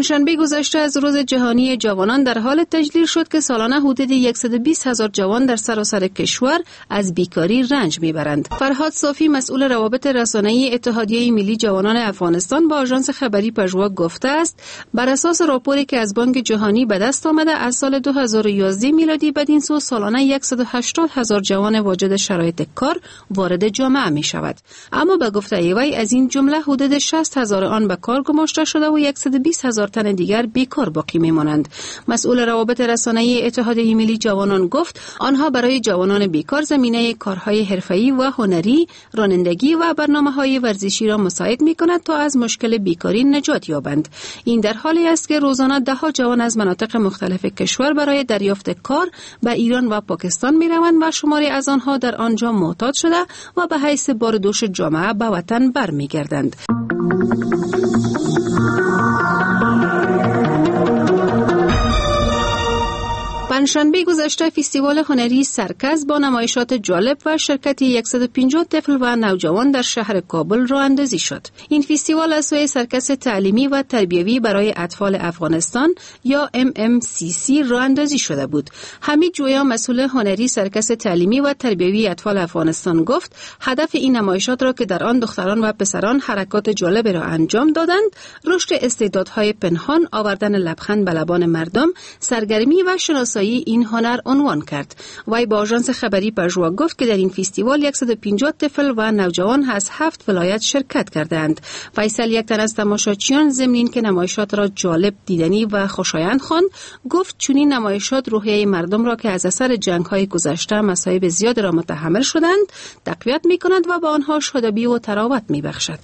پنجشنبه گذشته از روز جهانی جوانان در حال تجلیل شد که سالانه حدود صد و بیست هزار جوان در سراسر کشور از بیکاری رنج میبرند. فرهاد صافی مسئول روابط رسانه‌ای اتحادیه ملی جوانان افغانستان با آژانس خبری پژوا گفته است بر اساس راپوری که از بانک جهانی به دست آمده از سال دو هزار و یازده میلادی بدین سو سالانه صد و هشتاد هزار جوان واجد شرایط کار وارد جامعه می شود. اما به گفته وی از این جمله حدود شصت هزار آن به کار گماشته شده و صد و بیست هزار تن دیگر بیکار باقی میمانند. مسئول روابط رسانه‌ای اتحادیه ملی جوانان گفت آنها برای جوانان بیکار زمینه کارهای حرفه‌ای و هنری، رانندگی و برنامه‌های ورزشی را مساعد می‌کند تا از مشکل بیکاری نجات یابند. این در حالی است که روزانه ده ها جوان از مناطق مختلف کشور برای دریافت کار به ایران و پاکستان می‌روند و شماری از آنها در آنجا معتاد شده و به حیث باردوش جامعه به وطن برمیگردند. پنجشنبه گذشته فستیوال هنری سرکس با نمایشات جالب و شرکت صد و پنجاه طفل و نوجوان در شهر کابل راه اندازی شد. این فستیوال از سوی سرکس تعلیمی و تربیوی برای اطفال افغانستان یا ام ام سی سی راه اندازی شده بود. حمید جویا مسئول هنری سرکس تعلیمی و تربیوی اطفال افغانستان گفت هدف این نمایشات را که در آن دختران و پسران حرکات جالب را انجام دادند، رشد استعدادهای پنهان، آوردن لبخند به لبان مردم، سرگرمی و شناسایی این هنر عنوان کرد. وی با آژانس خبری پژوا گفت که در این فستیوال صد و پنجاه طفل و نوجوان از هفت ولایت شرکت کردند. فیصل یک تن از تماشاچیان ضمن اینکه نمایشات را جالب، دیدنی و خوشایند خواند، گفت چنین نمایشات روحیه مردم را که از اثر جنگ‌های گذشته مصائب زیاد را متحمل شدند تقویت می‌کند و به آنها شادابی و تراوت می‌بخشد.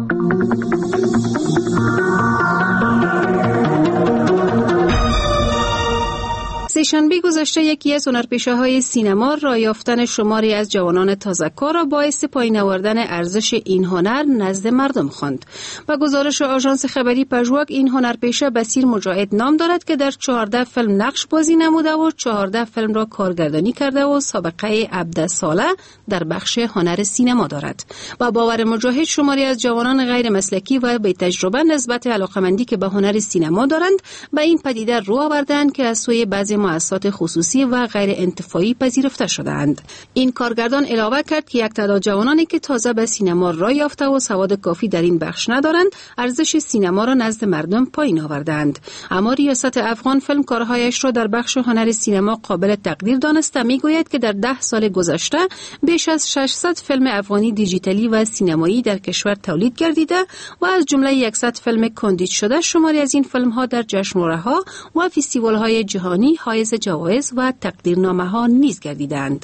سه‌شنبه گذشته یکی از هنرپیشه‌های سینما راه یافتن شماری از جوانان تازه‌کار را باعث پایین آوردن ارزش این هنر نزد مردم خواند. با گزارش آژانس خبری پژوا این هنرپیشه بصیر مجاهد نام دارد که در چهارده فیلم نقش بازی نموده و چهارده فیلم را کارگردانی کرده و سابقه عبده ساله در بخش هنر سینما دارد. با باور مجاهد شماری از جوانان غیر مسلکی و بی تجربه نسبت علاقمندی که به هنر سینما دارند به این پدیده رو آوردند که از سوی بعضی مؤسسات خصوصی و غیر انتفاعی پذیرفته شده‌اند. این کارگردان علاوه کرد که یک تعداد جوانانی که تازه به سینما راه یافته و سواد کافی در این بخش ندارند، ارزش سینما را نزد مردم پایین آوردند. اما ریاست افغان فیلمکارهایش را در بخش هنر سینما قابل تقدیر دانسته میگوید که در ده سال گذشته بیش از ششصد فیلم افغانی دیجیتالی و سینمایی در کشور تولید گردیده و از جمله صد فیلم کاندید شده شماری از این فیلم‌ها در جشنواره‌ها و فستیوال‌های جهانی حائز جوایز و تقدیرنامه‌ها نیز گردیدند.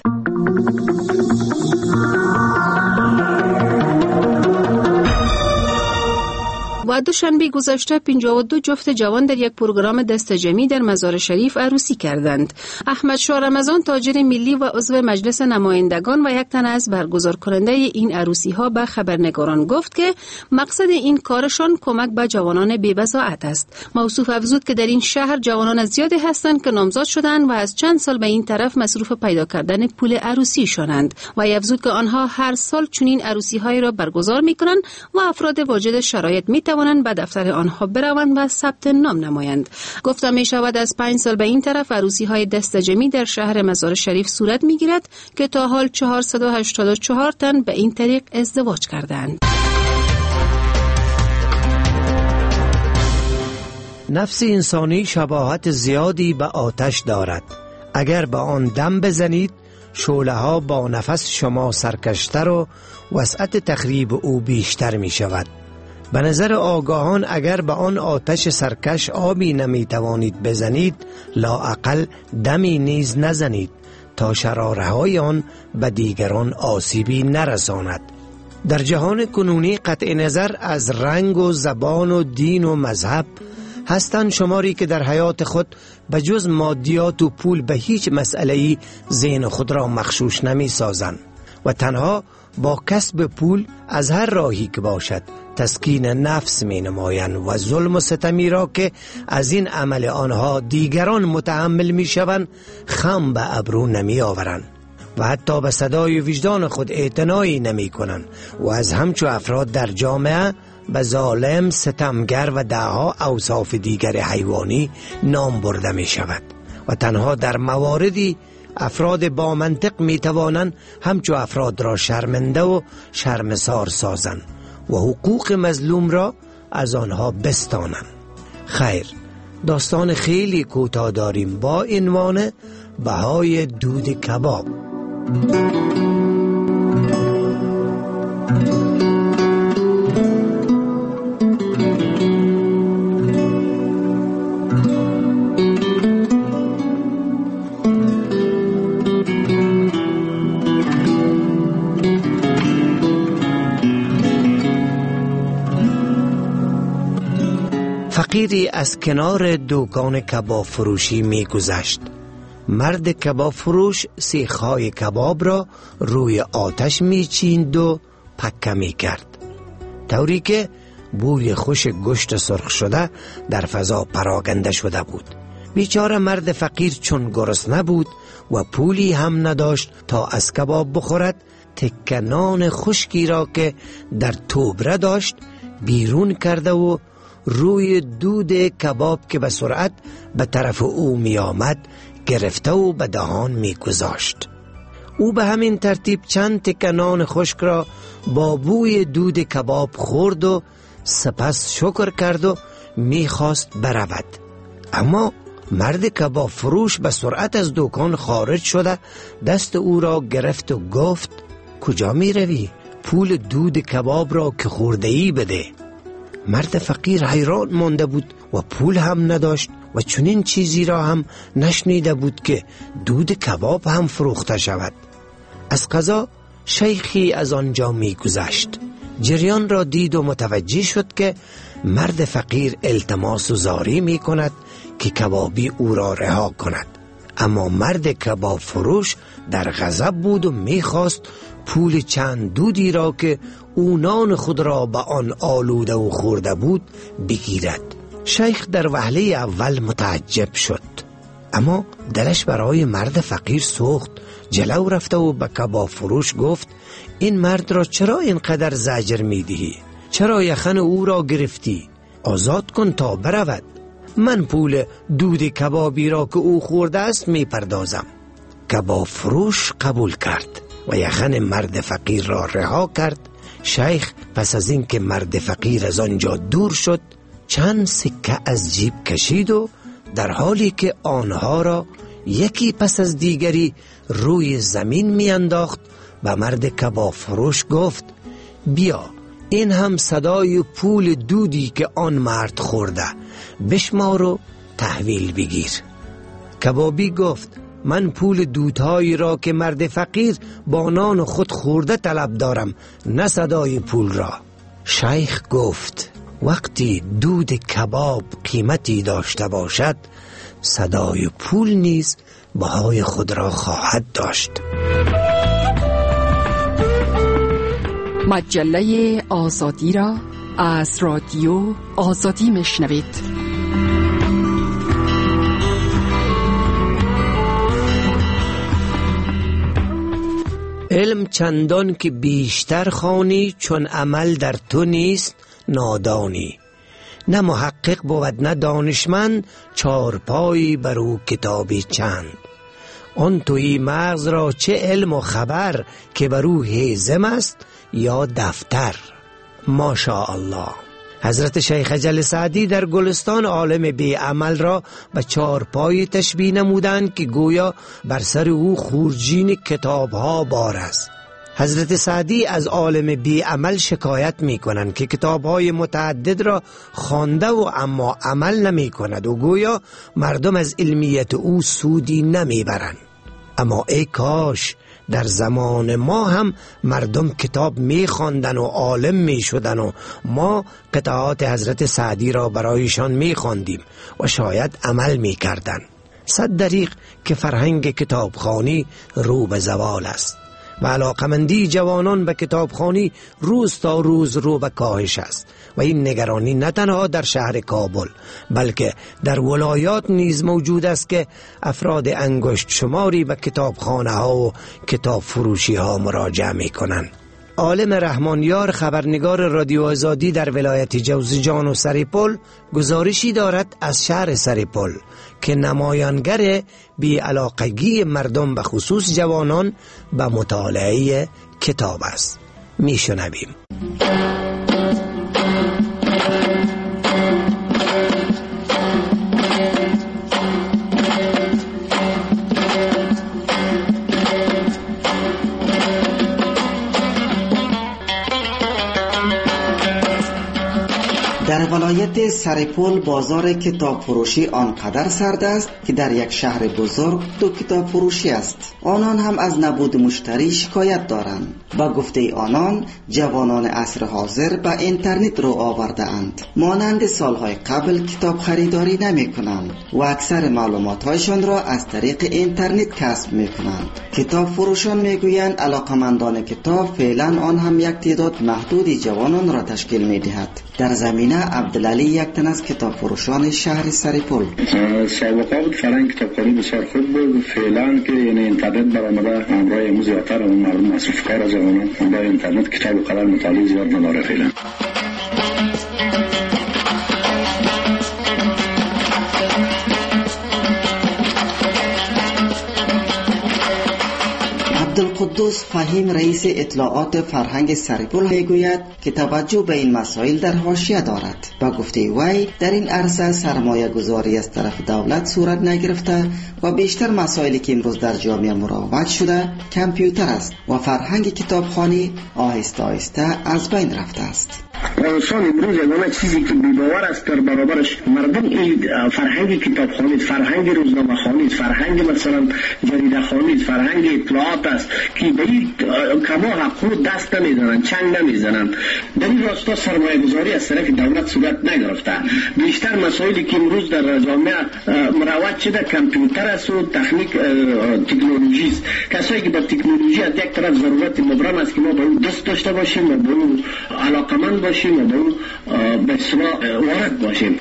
و دوشنبه گذشته پنجاه و دو جفت جوان در یک پروگرام دستجمعی در مزار شریف عروسی کردند. احمد شاه رمضان تاجر ملی و عضو مجلس نمایندگان و یک تن از برگزار کننده این عروسی ها به خبرنگاران گفت که مقصد این کارشان کمک به جوانان بی‌بضاعت است. موصوف افزود که در این شهر جوانان زیادی هستند که نامزاد شدند و از چند سال به این طرف مصروف پیدا کردن پول عروسی شدند و افزود که آنها هر سال چنین عروسی های را برگزار می‌کنند و افراد واجد شرایط می توانند به دفتر آنها بروند و ثبت نام نمایند. گفتم می شود از پنج سال به این طرف عروسی های دستجمعی در شهر مزار شریف صورت می گیرد که تا حال چهارصد و هشتاد و چهار تن به این طریق ازدواج کردند. نفس انسانی شباهت زیادی به آتش دارد. اگر به آن دم بزنید شعله ها با نفس شما سرکشتر و وسعت تخریب او بیشتر می شود. به نظر آگاهان اگر به آن آتش سرکش آبی نمی توانید بزنید لااقل دمی نیز نزنید تا شراره های آن به دیگران آسیبی نرساند. در جهان کنونی قطع نظر از رنگ و زبان و دین و مذهب هستند شماری که در حیات خود به جز مادیات و پول به هیچ مسئله‌ای ذهن خود را مغشوش نمی سازند و تنها با کسب پول از هر راهی که باشد تسکین نفس می نمایند و ظلم و ستمی را که از این عمل آنها دیگران متحمل می شوند خم به ابرو نمی آورند و حتی به صدای وجدان خود اعتنایی نمی کنند و از همچو افراد در جامعه به ظالم، ستمگر و دهها اوصاف دیگر حیوانی نام برده می شود و تنها در مواردی افراد با منطق می توانند همچو افراد را شرمنده و شرمسار سازند و حقوق مظلوم را از آنها بستانند. خیر، داستان خیلی کوتاه داریم با عنوان بهای دود کباب. فقیری از کنار دکان کباب فروشی می گذشت. مرد کباب فروش سیخ‌های کباب را روی آتش می چیند و پکه می کرد، طوری که بوی خوش گوشت سرخ شده در فضا پراگنده شده بود. بیچاره مرد فقیر چون گرسنه بود و پولی هم نداشت تا از کباب بخورد، تکه نان خشکی را که در توبره داشت بیرون کرده و روی دود کباب که به سرعت به طرف او می آمد گرفته و به دهان می گذاشت. او به همین ترتیب چند تکه نان خشک را با بوی دود کباب خورد و سپس شکر کرد و می خواست برود. اما مرد کباب فروش به سرعت از دکان خارج شده دست او را گرفت و گفت: کجا می روی؟ پول دود کباب را که خورده ای بده. مرد فقیر حیران مانده بود و پول هم نداشت و چنین چیزی را هم نشنیده بود که دود کباب هم فروخته شود. از قضا شیخی از آنجا می گذشت. جریان را دید و متوجه شد که مرد فقیر التماس و زاری می کند که کبابی او را رها کند. اما مرد کباب فروش در غضب بود و می خواست پول چند دودی را که او نان خود را به آن آلوده و خورده بود بگیرد. شیخ در وهله اول متعجب شد، اما دلش برای مرد فقیر سوخت. جلو رفته و به کباب فروش گفت: این مرد را چرا اینقدر زجر می دهی؟ چرا یخن او را گرفتی؟ آزاد کن تا برود. من پول دود کبابی را که او خورده است می پردازم. کباب فروش قبول کرد و یخن مرد فقیر را رها کرد. شیخ پس از این که مرد فقیر از آنجا دور شد چند سکه از جیب کشید و در حالی که آنها را یکی پس از دیگری روی زمین می انداخت به مرد کباب فروش گفت: بیا، این هم صدای پول دودی که آن مرد خورده، بشمار و تحویل بگیر. کبابی گفت: من پول دودهایی را که مرد فقیر با نان خود خورده طلب دارم، نه صدای پول را. شیخ گفت: وقتی دود کباب قیمتی داشته باشد، صدای پول نیز بهای خود را خواهد داشت. مجله آزادی را از رادیو آزادی میشنوید. علم چندان که بیشتر خوانی، چون عمل در تو نیست نادانی. نه محقق بود نه دانشمند، چارپایی بر او کتابی چند. آن توی مغز را چه علم و خبر، که بر او هیزم است یا دفتر. ماشاءالله. حضرت شیخ اجل سعدی در گلستان عالم بی عمل را به چارپایی تشبیه نمودند که گویا بر سر او خورجین کتابها بار است. حضرت سعدی از عالم بی عمل شکایت می کنند که کتابهای متعدد را خوانده و اما عمل نمی کند و گویا مردم از علمیت او سودی نمی برند. اما ای کاش در زمان ما هم مردم کتاب می خواندن و عالم می شدن و ما قطعات حضرت سعدی را برایشان می خواندیم و شاید عمل می کردن. صد دریغ که فرهنگ کتابخوانی رو به زوال است و علاقمندی جوانان به کتابخوانی روز تا روز رو به کاهش است و این نگرانی نه تنها در شهر کابل بلکه در ولایات نیز موجود است که افراد انگشت شماری به کتابخانه ها و کتاب فروشی ها مراجعه می کنند. عالم رحمانیار خبرنگار رادیو آزادی در ولایت جوزجان و سریپل گزارشی دارد از شهر سریپل که نمایانگر بی‌علاقگی مردم و خصوص جوانان به مطالعه کتاب است. میشنویم. در ولایت سریپل بازار کتاب فروشی آنقدر سرد است که در یک شهر بزرگ دو کتاب فروشی است. آنان هم از نبود مشتری شکایت دارند. با گفته آنان جوانان عصر حاضر به اینترنت رو آورده اند. مانند سالهای قبل کتاب خریداری نمی کنند و اکثر معلوماتهایشان را از طریق اینترنت کسب می کنند. کتاب فروشان می گویند علاقمندان کتاب فعلا آن هم یک تعداد محدودی جوانان را تشکیل می دهد. در زمینه عبدالعلی یک تن از کتاب فروشان شهر سریپل: سابقا بود فرهنگ کتابخوانی بسیار خوب بود. فعلا که یعنی اینترنت برآمده همراه امروز زیادتر مردم مصرف کار جوانان با اینترنت کتاب و قلم مطالعه زیاد نداره فعلا. عبدالقدوس فهیم رئیس اطلاعات فرهنگ سریپل میگوید که توجه به این مسائل در حاشیه دارد. با گفته وی در این عرصه سرمایه گذاری از طرف دولت صورت نگرفته و بیشتر مسائلی که امروز در جامعه مروج شده کامپیوتر است و فرهنگ کتابخوانی آهسته آهسته از بین رفته است. انسان امروز یگانه چیزی که بی‌باور است در برابرش مردم این فرهنگ کتابخوانی، فرهنگ روزنامه خوانی، فرهنگ مثلا جریده خوانی، فرهنگ اطلاعات است که به این کما حقوق دست نمیزنن، چنگ نمیزنن. در این راستا سرمایه گذاری از طرف دولت صورت نگرفته. بیشتر مسائلی که امروز در جامعه مروج شده کامپیوتر است و تکنیک تکنولوژی است. کسایی که با تکنولوژی از یک طرف ضرورت مبرم است که ما به اون دست داشته باشیم و به اون علاقمند باشیم و به اون به اصطلاح وارد باشیم.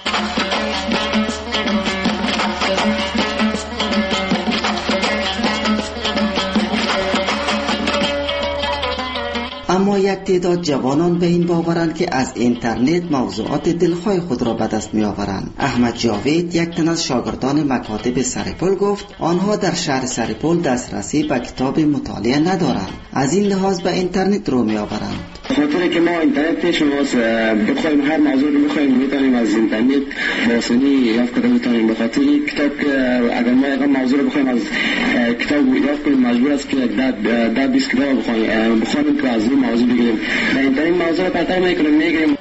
اما یک تعداد جوانان به این باورند که از اینترنت موضوعات دلخواه خود را به دست می آورند. احمد جاوید یک تن از شاگردان مکاتب سریپل گفت آنها در شهر سریپل دسترسی به کتاب مطالعه ندارند. از این لحاظ به اینترنت رو می آورند. خاطر که ما اینترنت شماست بخوایم هر موضوع رو بخوایم میتونیم از اینترنت باسنی یافت کنیم میتونیم. به خاطر کتاب که اگر ما یک موضوع رو بخوایم از کتاب یافت کنیم مجبور است که ده بیست کتاب بخوایم بخوایم که از این موضوع بگیریم. در اینترنت موضوع رو پتر میکنیم میگیریم.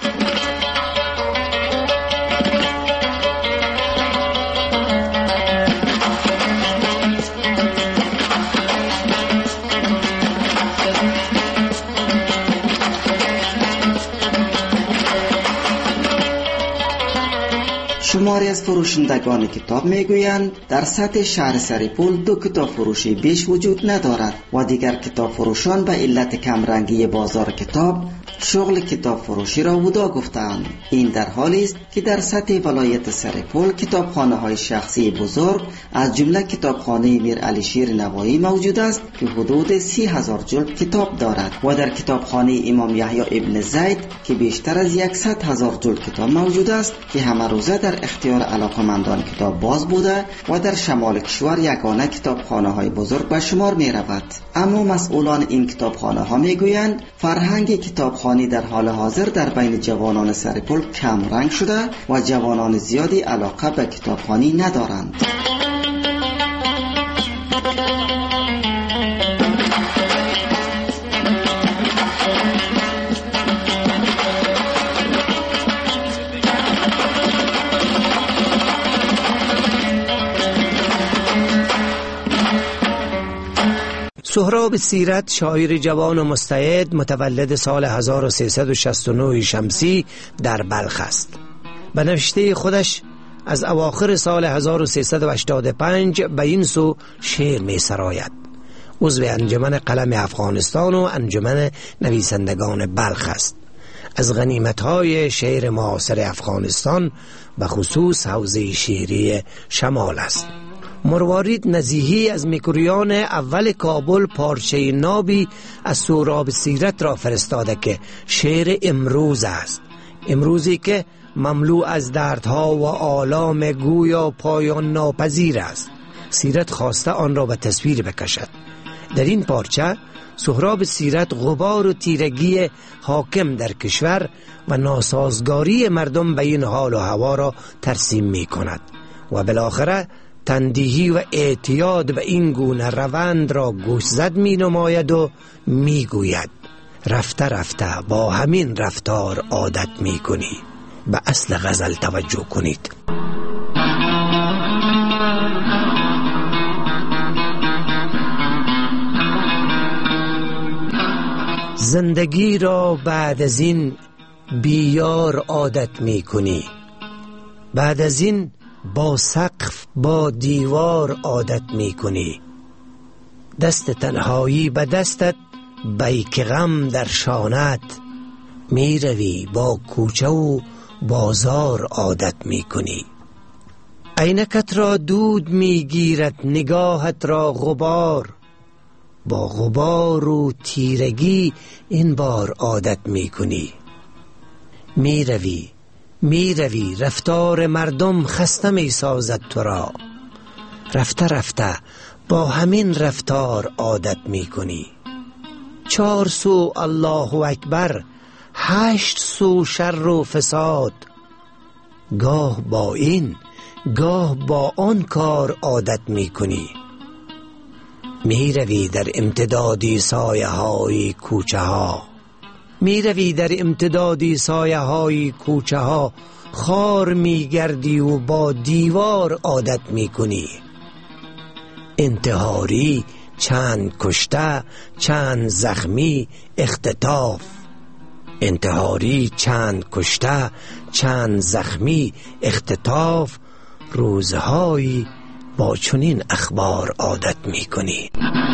شماری از فروشندگان کتاب میگویند در سطح شهر سریپل دو کتاب فروشی بیش وجود ندارد و دیگر کتاب فروشان به علت کمرنگی بازار کتاب شغل کتاب فروشی را ودا گفتند. این در حالی است که در سطح ولایت سریپل کتابخانه های شخصی بزرگ از جمله کتابخانه میر علی شیر نوایی موجود است که حدود سی هزار جلد کتاب دارد و در کتابخانه امام یحیی ابن زید که بیشتر از صد هزار جلد کتاب موجود است که همه روزه در اختیار علاقمندان کتاب باز بوده و در شمال کشور یگانه کتابخانه های بزرگ به شمار می رود. اما مسئولان این کتابخانه ها می گویند فرهنگ کتابخوانی در حال حاضر در بین جوانان سریپل کم رنگ شده و جوانان زیادی علاقه به کتابخوانی ندارند. سهراب سیرت شاعر جوان و مستعد متولد سال هزار و سیصد و شصت و نه شمسی در بلخ است. به نوشته خودش از اواخر سال هزار و سیصد و هشتاد و پنج به این سو شعر می سراید. عضو انجمن قلم افغانستان و انجمن نویسندگان بلخ است. از غنیمت‌های شعر معاصر افغانستان به خصوص حوزه شعری شمال است. مروارید نزیهی از میکرویان اول کابل پارچه نابی از سهراب سیرت را فرستاده که شعر امروز است، امروزی که مملو از دردها و آلام گویا پایان ناپذیر است. سیرت خواسته آن را به تصویر بکشد. در این پارچه سهراب سیرت غبار و تیرگی حاکم در کشور و ناسازگاری مردم به این حال و هوا را ترسیم می کند و بالاخره تندیهی و اعتیاد به این گونه روند را گوشزد می نماید و می گوید رفته رفته با همین رفتار عادت می کنی. به اصل غزل توجه کنید. زندگی را بعد از این بیار عادت می کنی، بعد از این با سقف با دیوار عادت می کنی، دست تنهایی به دستت بیک غم در شانت می روی، با کوچه و بازار عادت می کنی. عینکت را دود می گیرد نگاهت را غبار، با غبار و تیرگی این بار عادت می کنی. می روی می روی رفتار مردم خسته می سازد تو را، رفته رفته با همین رفتار عادت می کنی. چار سو الله اکبر، هشت سو شر و فساد، گاه با این گاه با آن کار عادت می کنی. می روی در امتدادی سایه های کوچه ها، می روی در امتدادی سایه های کوچه ها، خار می گردی و با دیوار عادت می کنی. انتحاری چند کشته چند زخمی اختطاف، انتحاری چند کشته چند زخمی اختطاف، روزهایی با چنین اخبار عادت می کنی.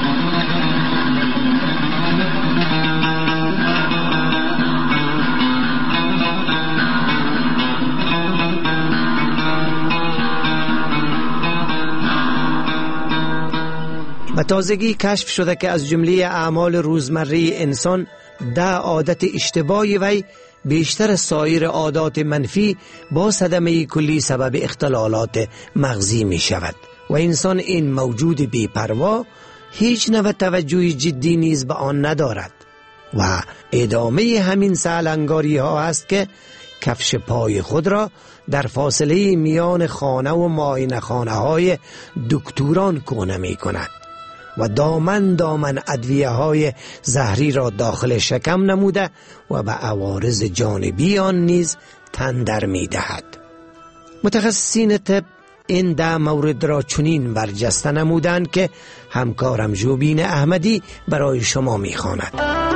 به تازگی کشف شده که از جمله اعمال روزمره انسان ده عادت اشتباهی وی بیشتر سایر عادات منفی با صدمه کلی سبب اختلالات مغزی می شود و انسان این موجود بی‌پروا هیچ نوع توجه جدی نیز به آن ندارد و ادامه همین سالنگاری ها است که کفش پای خود را در فاصله میان خانه و معاینه خانه های دکتران کهنه می کند و دامن دامن ادویه های زهری را داخل شکم نموده و به عوارض جانبی آن نیز تن در می دهد. متخصصین طب این ده مورد را چنین برجسته نمودند که همکارم ژوبین احمدی برای شما می خواند.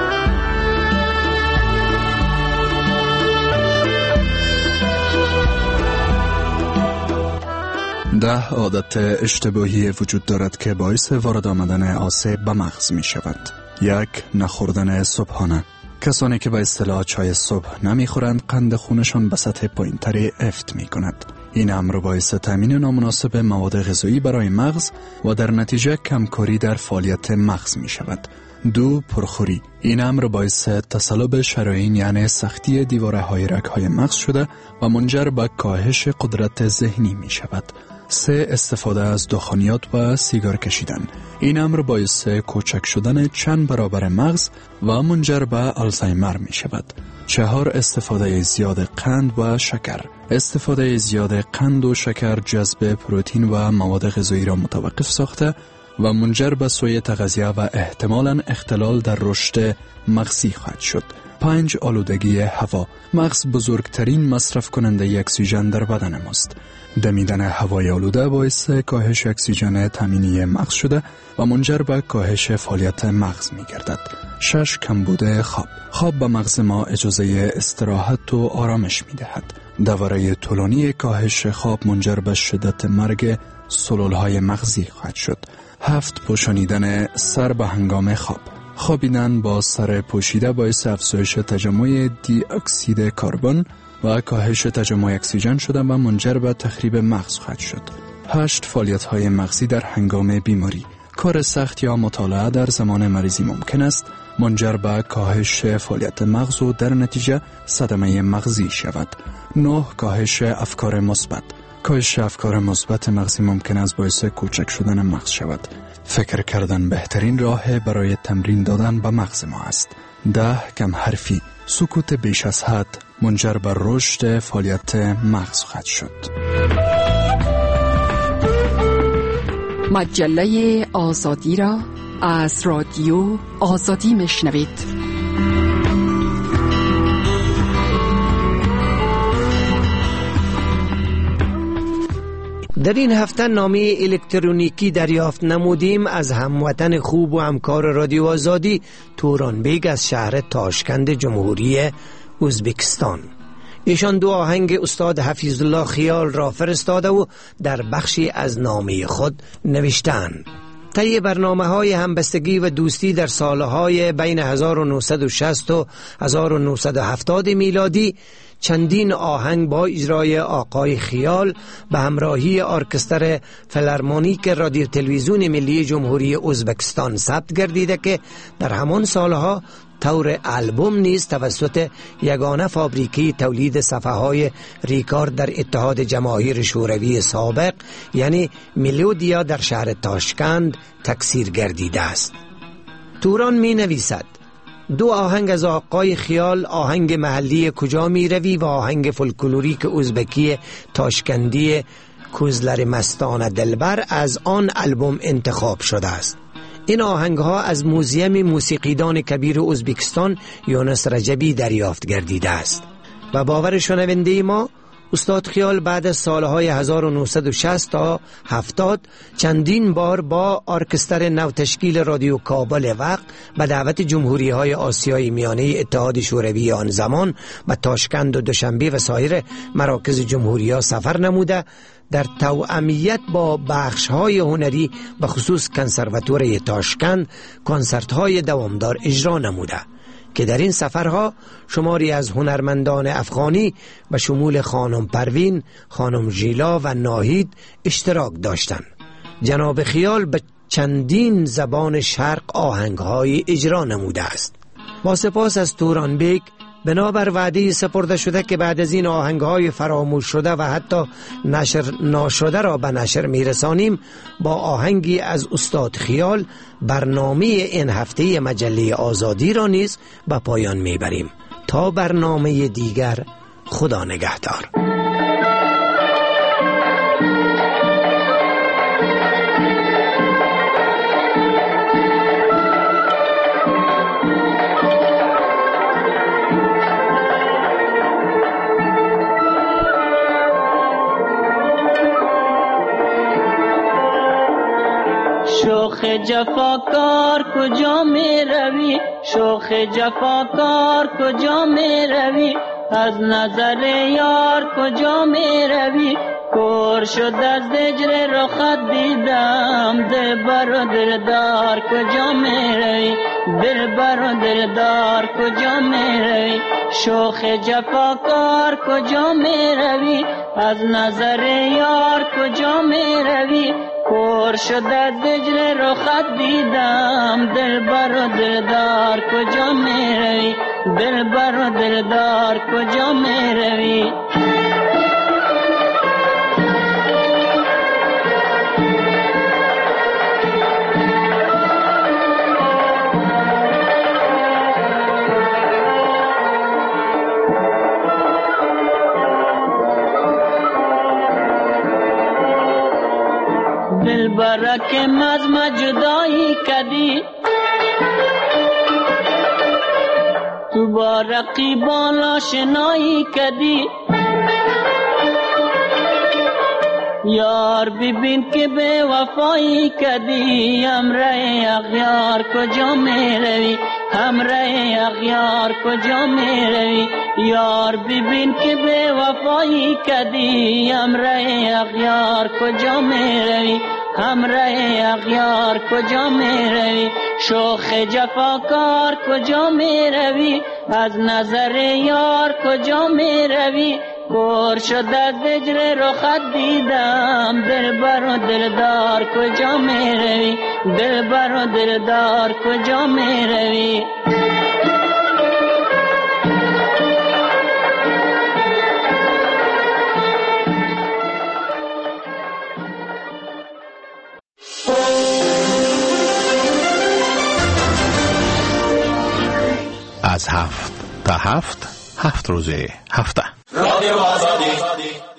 ده عادت اشتباهی وجود دارد که باعث وارد آمدن آسیب به مغز می شود. یک، نخوردن صبحانه. کسانی که به اصطلاح چای صبح نمی خورند قند خونشان به سطح پایین‌تری افت می کند. این امر باعث تامین نامناسب مواد غذایی برای مغز و در نتیجه کمکاری در فعالیت مغز می شود. دو، پرخوری. این امر باعث تصلب شرايين یعنی سختی دیواره های رگ های مغز شده و منجر به کاهش قدرت ذهنی می شود. سه، استفاده از دخانیات و سیگار کشیدن. این امر باعث کوچک شدن چند برابر مغز و منجر به آلزایمر می شود. چهار، استفاده زیاد قند و شکر. استفاده زیاد قند و شکر جذب پروتئین و مواد غذایی را متوقف ساخته و منجر به سوء تغذیه و احتمالاً اختلال در رشد مغزی خواهد شد. پنج، آلودگی هوا. مغز بزرگترین مصرف کننده اکسیژن در بدن ماست. دمیدن هوای آلوده باعث کاهش اکسیژن تامینی مغز شده و منجر به کاهش فعالیت مغز می گردد. شش، کمبود خواب. خواب به مغز ما اجازه استراحت و آرامش می دهد. دوره طولانی کاهش خواب منجر به شدت مرگ سلولهای مغزی خواهد شد. هفت، پوشانیدن سر به هنگام خواب. خوابیدن با سر پوشیده باعث افزایش تجمع دی اکسید کربن و کاهش تجمع اکسیژن شده و منجر به تخریب مغز خواهد شد. هشت فعالیت‌های مغزی در هنگام بیماری. کار سخت یا مطالعه در زمان مریضی ممکن است منجر به کاهش فعالیت مغز و در نتیجه صدمه مغزی شود. نه کاهش افکار مثبت. کاهش افکار مثبت مغزی ممکن است باعث کوچک شدن مغز شود. فکر کردن بهترین راه برای تمرین دادن به مغز ما است. ده کم حرفی. سکوت بیش از حد منجر به رشد فعالیت مغز خواهد شد. مجله آزادی را از رادیو آزادی میشنوید. در این هفته نامه الکترونیکی دریافت نمودیم از هموطن خوب و همکار رادیو آزادی تورانبیگ از شهر تاشکند جمهوری ازبکستان. ایشان دو آهنگ استاد حفیظ الله خیال را فرستاده و در بخشی از نامه خود نوشتند: طی برنامه های همبستگی و دوستی در سالهای بین هزار و نهصد و شصت و هزار و نهصد و هفتاد میلادی چندین آهنگ با اجرای آقای خیال به همراهی ارکستر فیلارمونیک رادیو تلویزیون ملی جمهوری ازبکستان ثبت گردیده که در همان سالها طور البوم نیز توسط یگانه فابریکی تولید صفحه های ریکارد در اتحاد جماهیر شوروی سابق یعنی ملودیا در شهر تاشکند تکثیر گردیده است. توران می نویسد: دو آهنگ از آقای خیال، آهنگ محلی کجا می روی و آهنگ فولکلوریک ازبکی تاشکندی کوزلر مستان دلبر از آن البوم انتخاب شده است. این آهنگ ها از موزیم موسیقیدان کبیر ازبکستان یونس رجبی دریافت گردیده است و باور شنونده ما استاد خیال بعد از سالهای هزار و نهصد و شصت تا هفتاد چندین بار با ارکستر نو تشکیل رادیو کابل وقت به دعوت جمهوری های آسیای میانه اتحاد شوروی آن زمان به تاشکند و دوشنبه و سایر مراکز جمهوری ها سفر نموده در توأمیت با بخش های هنری به خصوص کنسرواتوری تاشکند کنسرت های دوامدار اجرا نموده که در این سفرها شماری از هنرمندان افغانی به شمول خانم پروین، خانم ژیلا و ناهید اشتراک داشتند. جناب خیال به چندین زبان شرق آهنگ‌های اجرا نموده است. با سپاس از تورانبیگ بنابر وعده سپرده شده که بعد از این آهنگ‌های فراموش شده و حتی نشر ناشده را به نشر میرسانیم، با آهنگی از استاد خیال برنامه این هفته مجله آزادی را نیز به پایان میبریم. تا برنامه دیگر، خدا نگهدار. شوخ جفاکار کجا می روی، شوخ جفاکار کجا می روی، از نظر یار کجا می روی، کور شد از دجر رخت دیدم، دلبر و دلدار کجا می روی، دلبر و دلدار کجا می روی، شوخ جفاکار کجا می روی، از نظر یار کجا می روی، کور شد از دجل رخت دیدم، دلبر و دلدار کجا می روی، دلبر و دلدار کجا می روی. دلبر که مزم جدایی کدی، تو با رقیبان آشنایی کدی، یار ببین که به وفایی کدی، همراه اغیار کجا می روی، همراه اغیار کجا می روی، یار ببین که به وفایی کدی، همراه اغیار کجا می روی، همراه اغیار کجا می روی، شوخ جفاکار کجا می روی، از نظر یار کجا می روی، پر شد از هجر رخت دیدم دلبر و دلدار کجا می روی دلبر و دلدار کجا می روی از هفت تا هفت هفت روزه هفته رادیو آزادی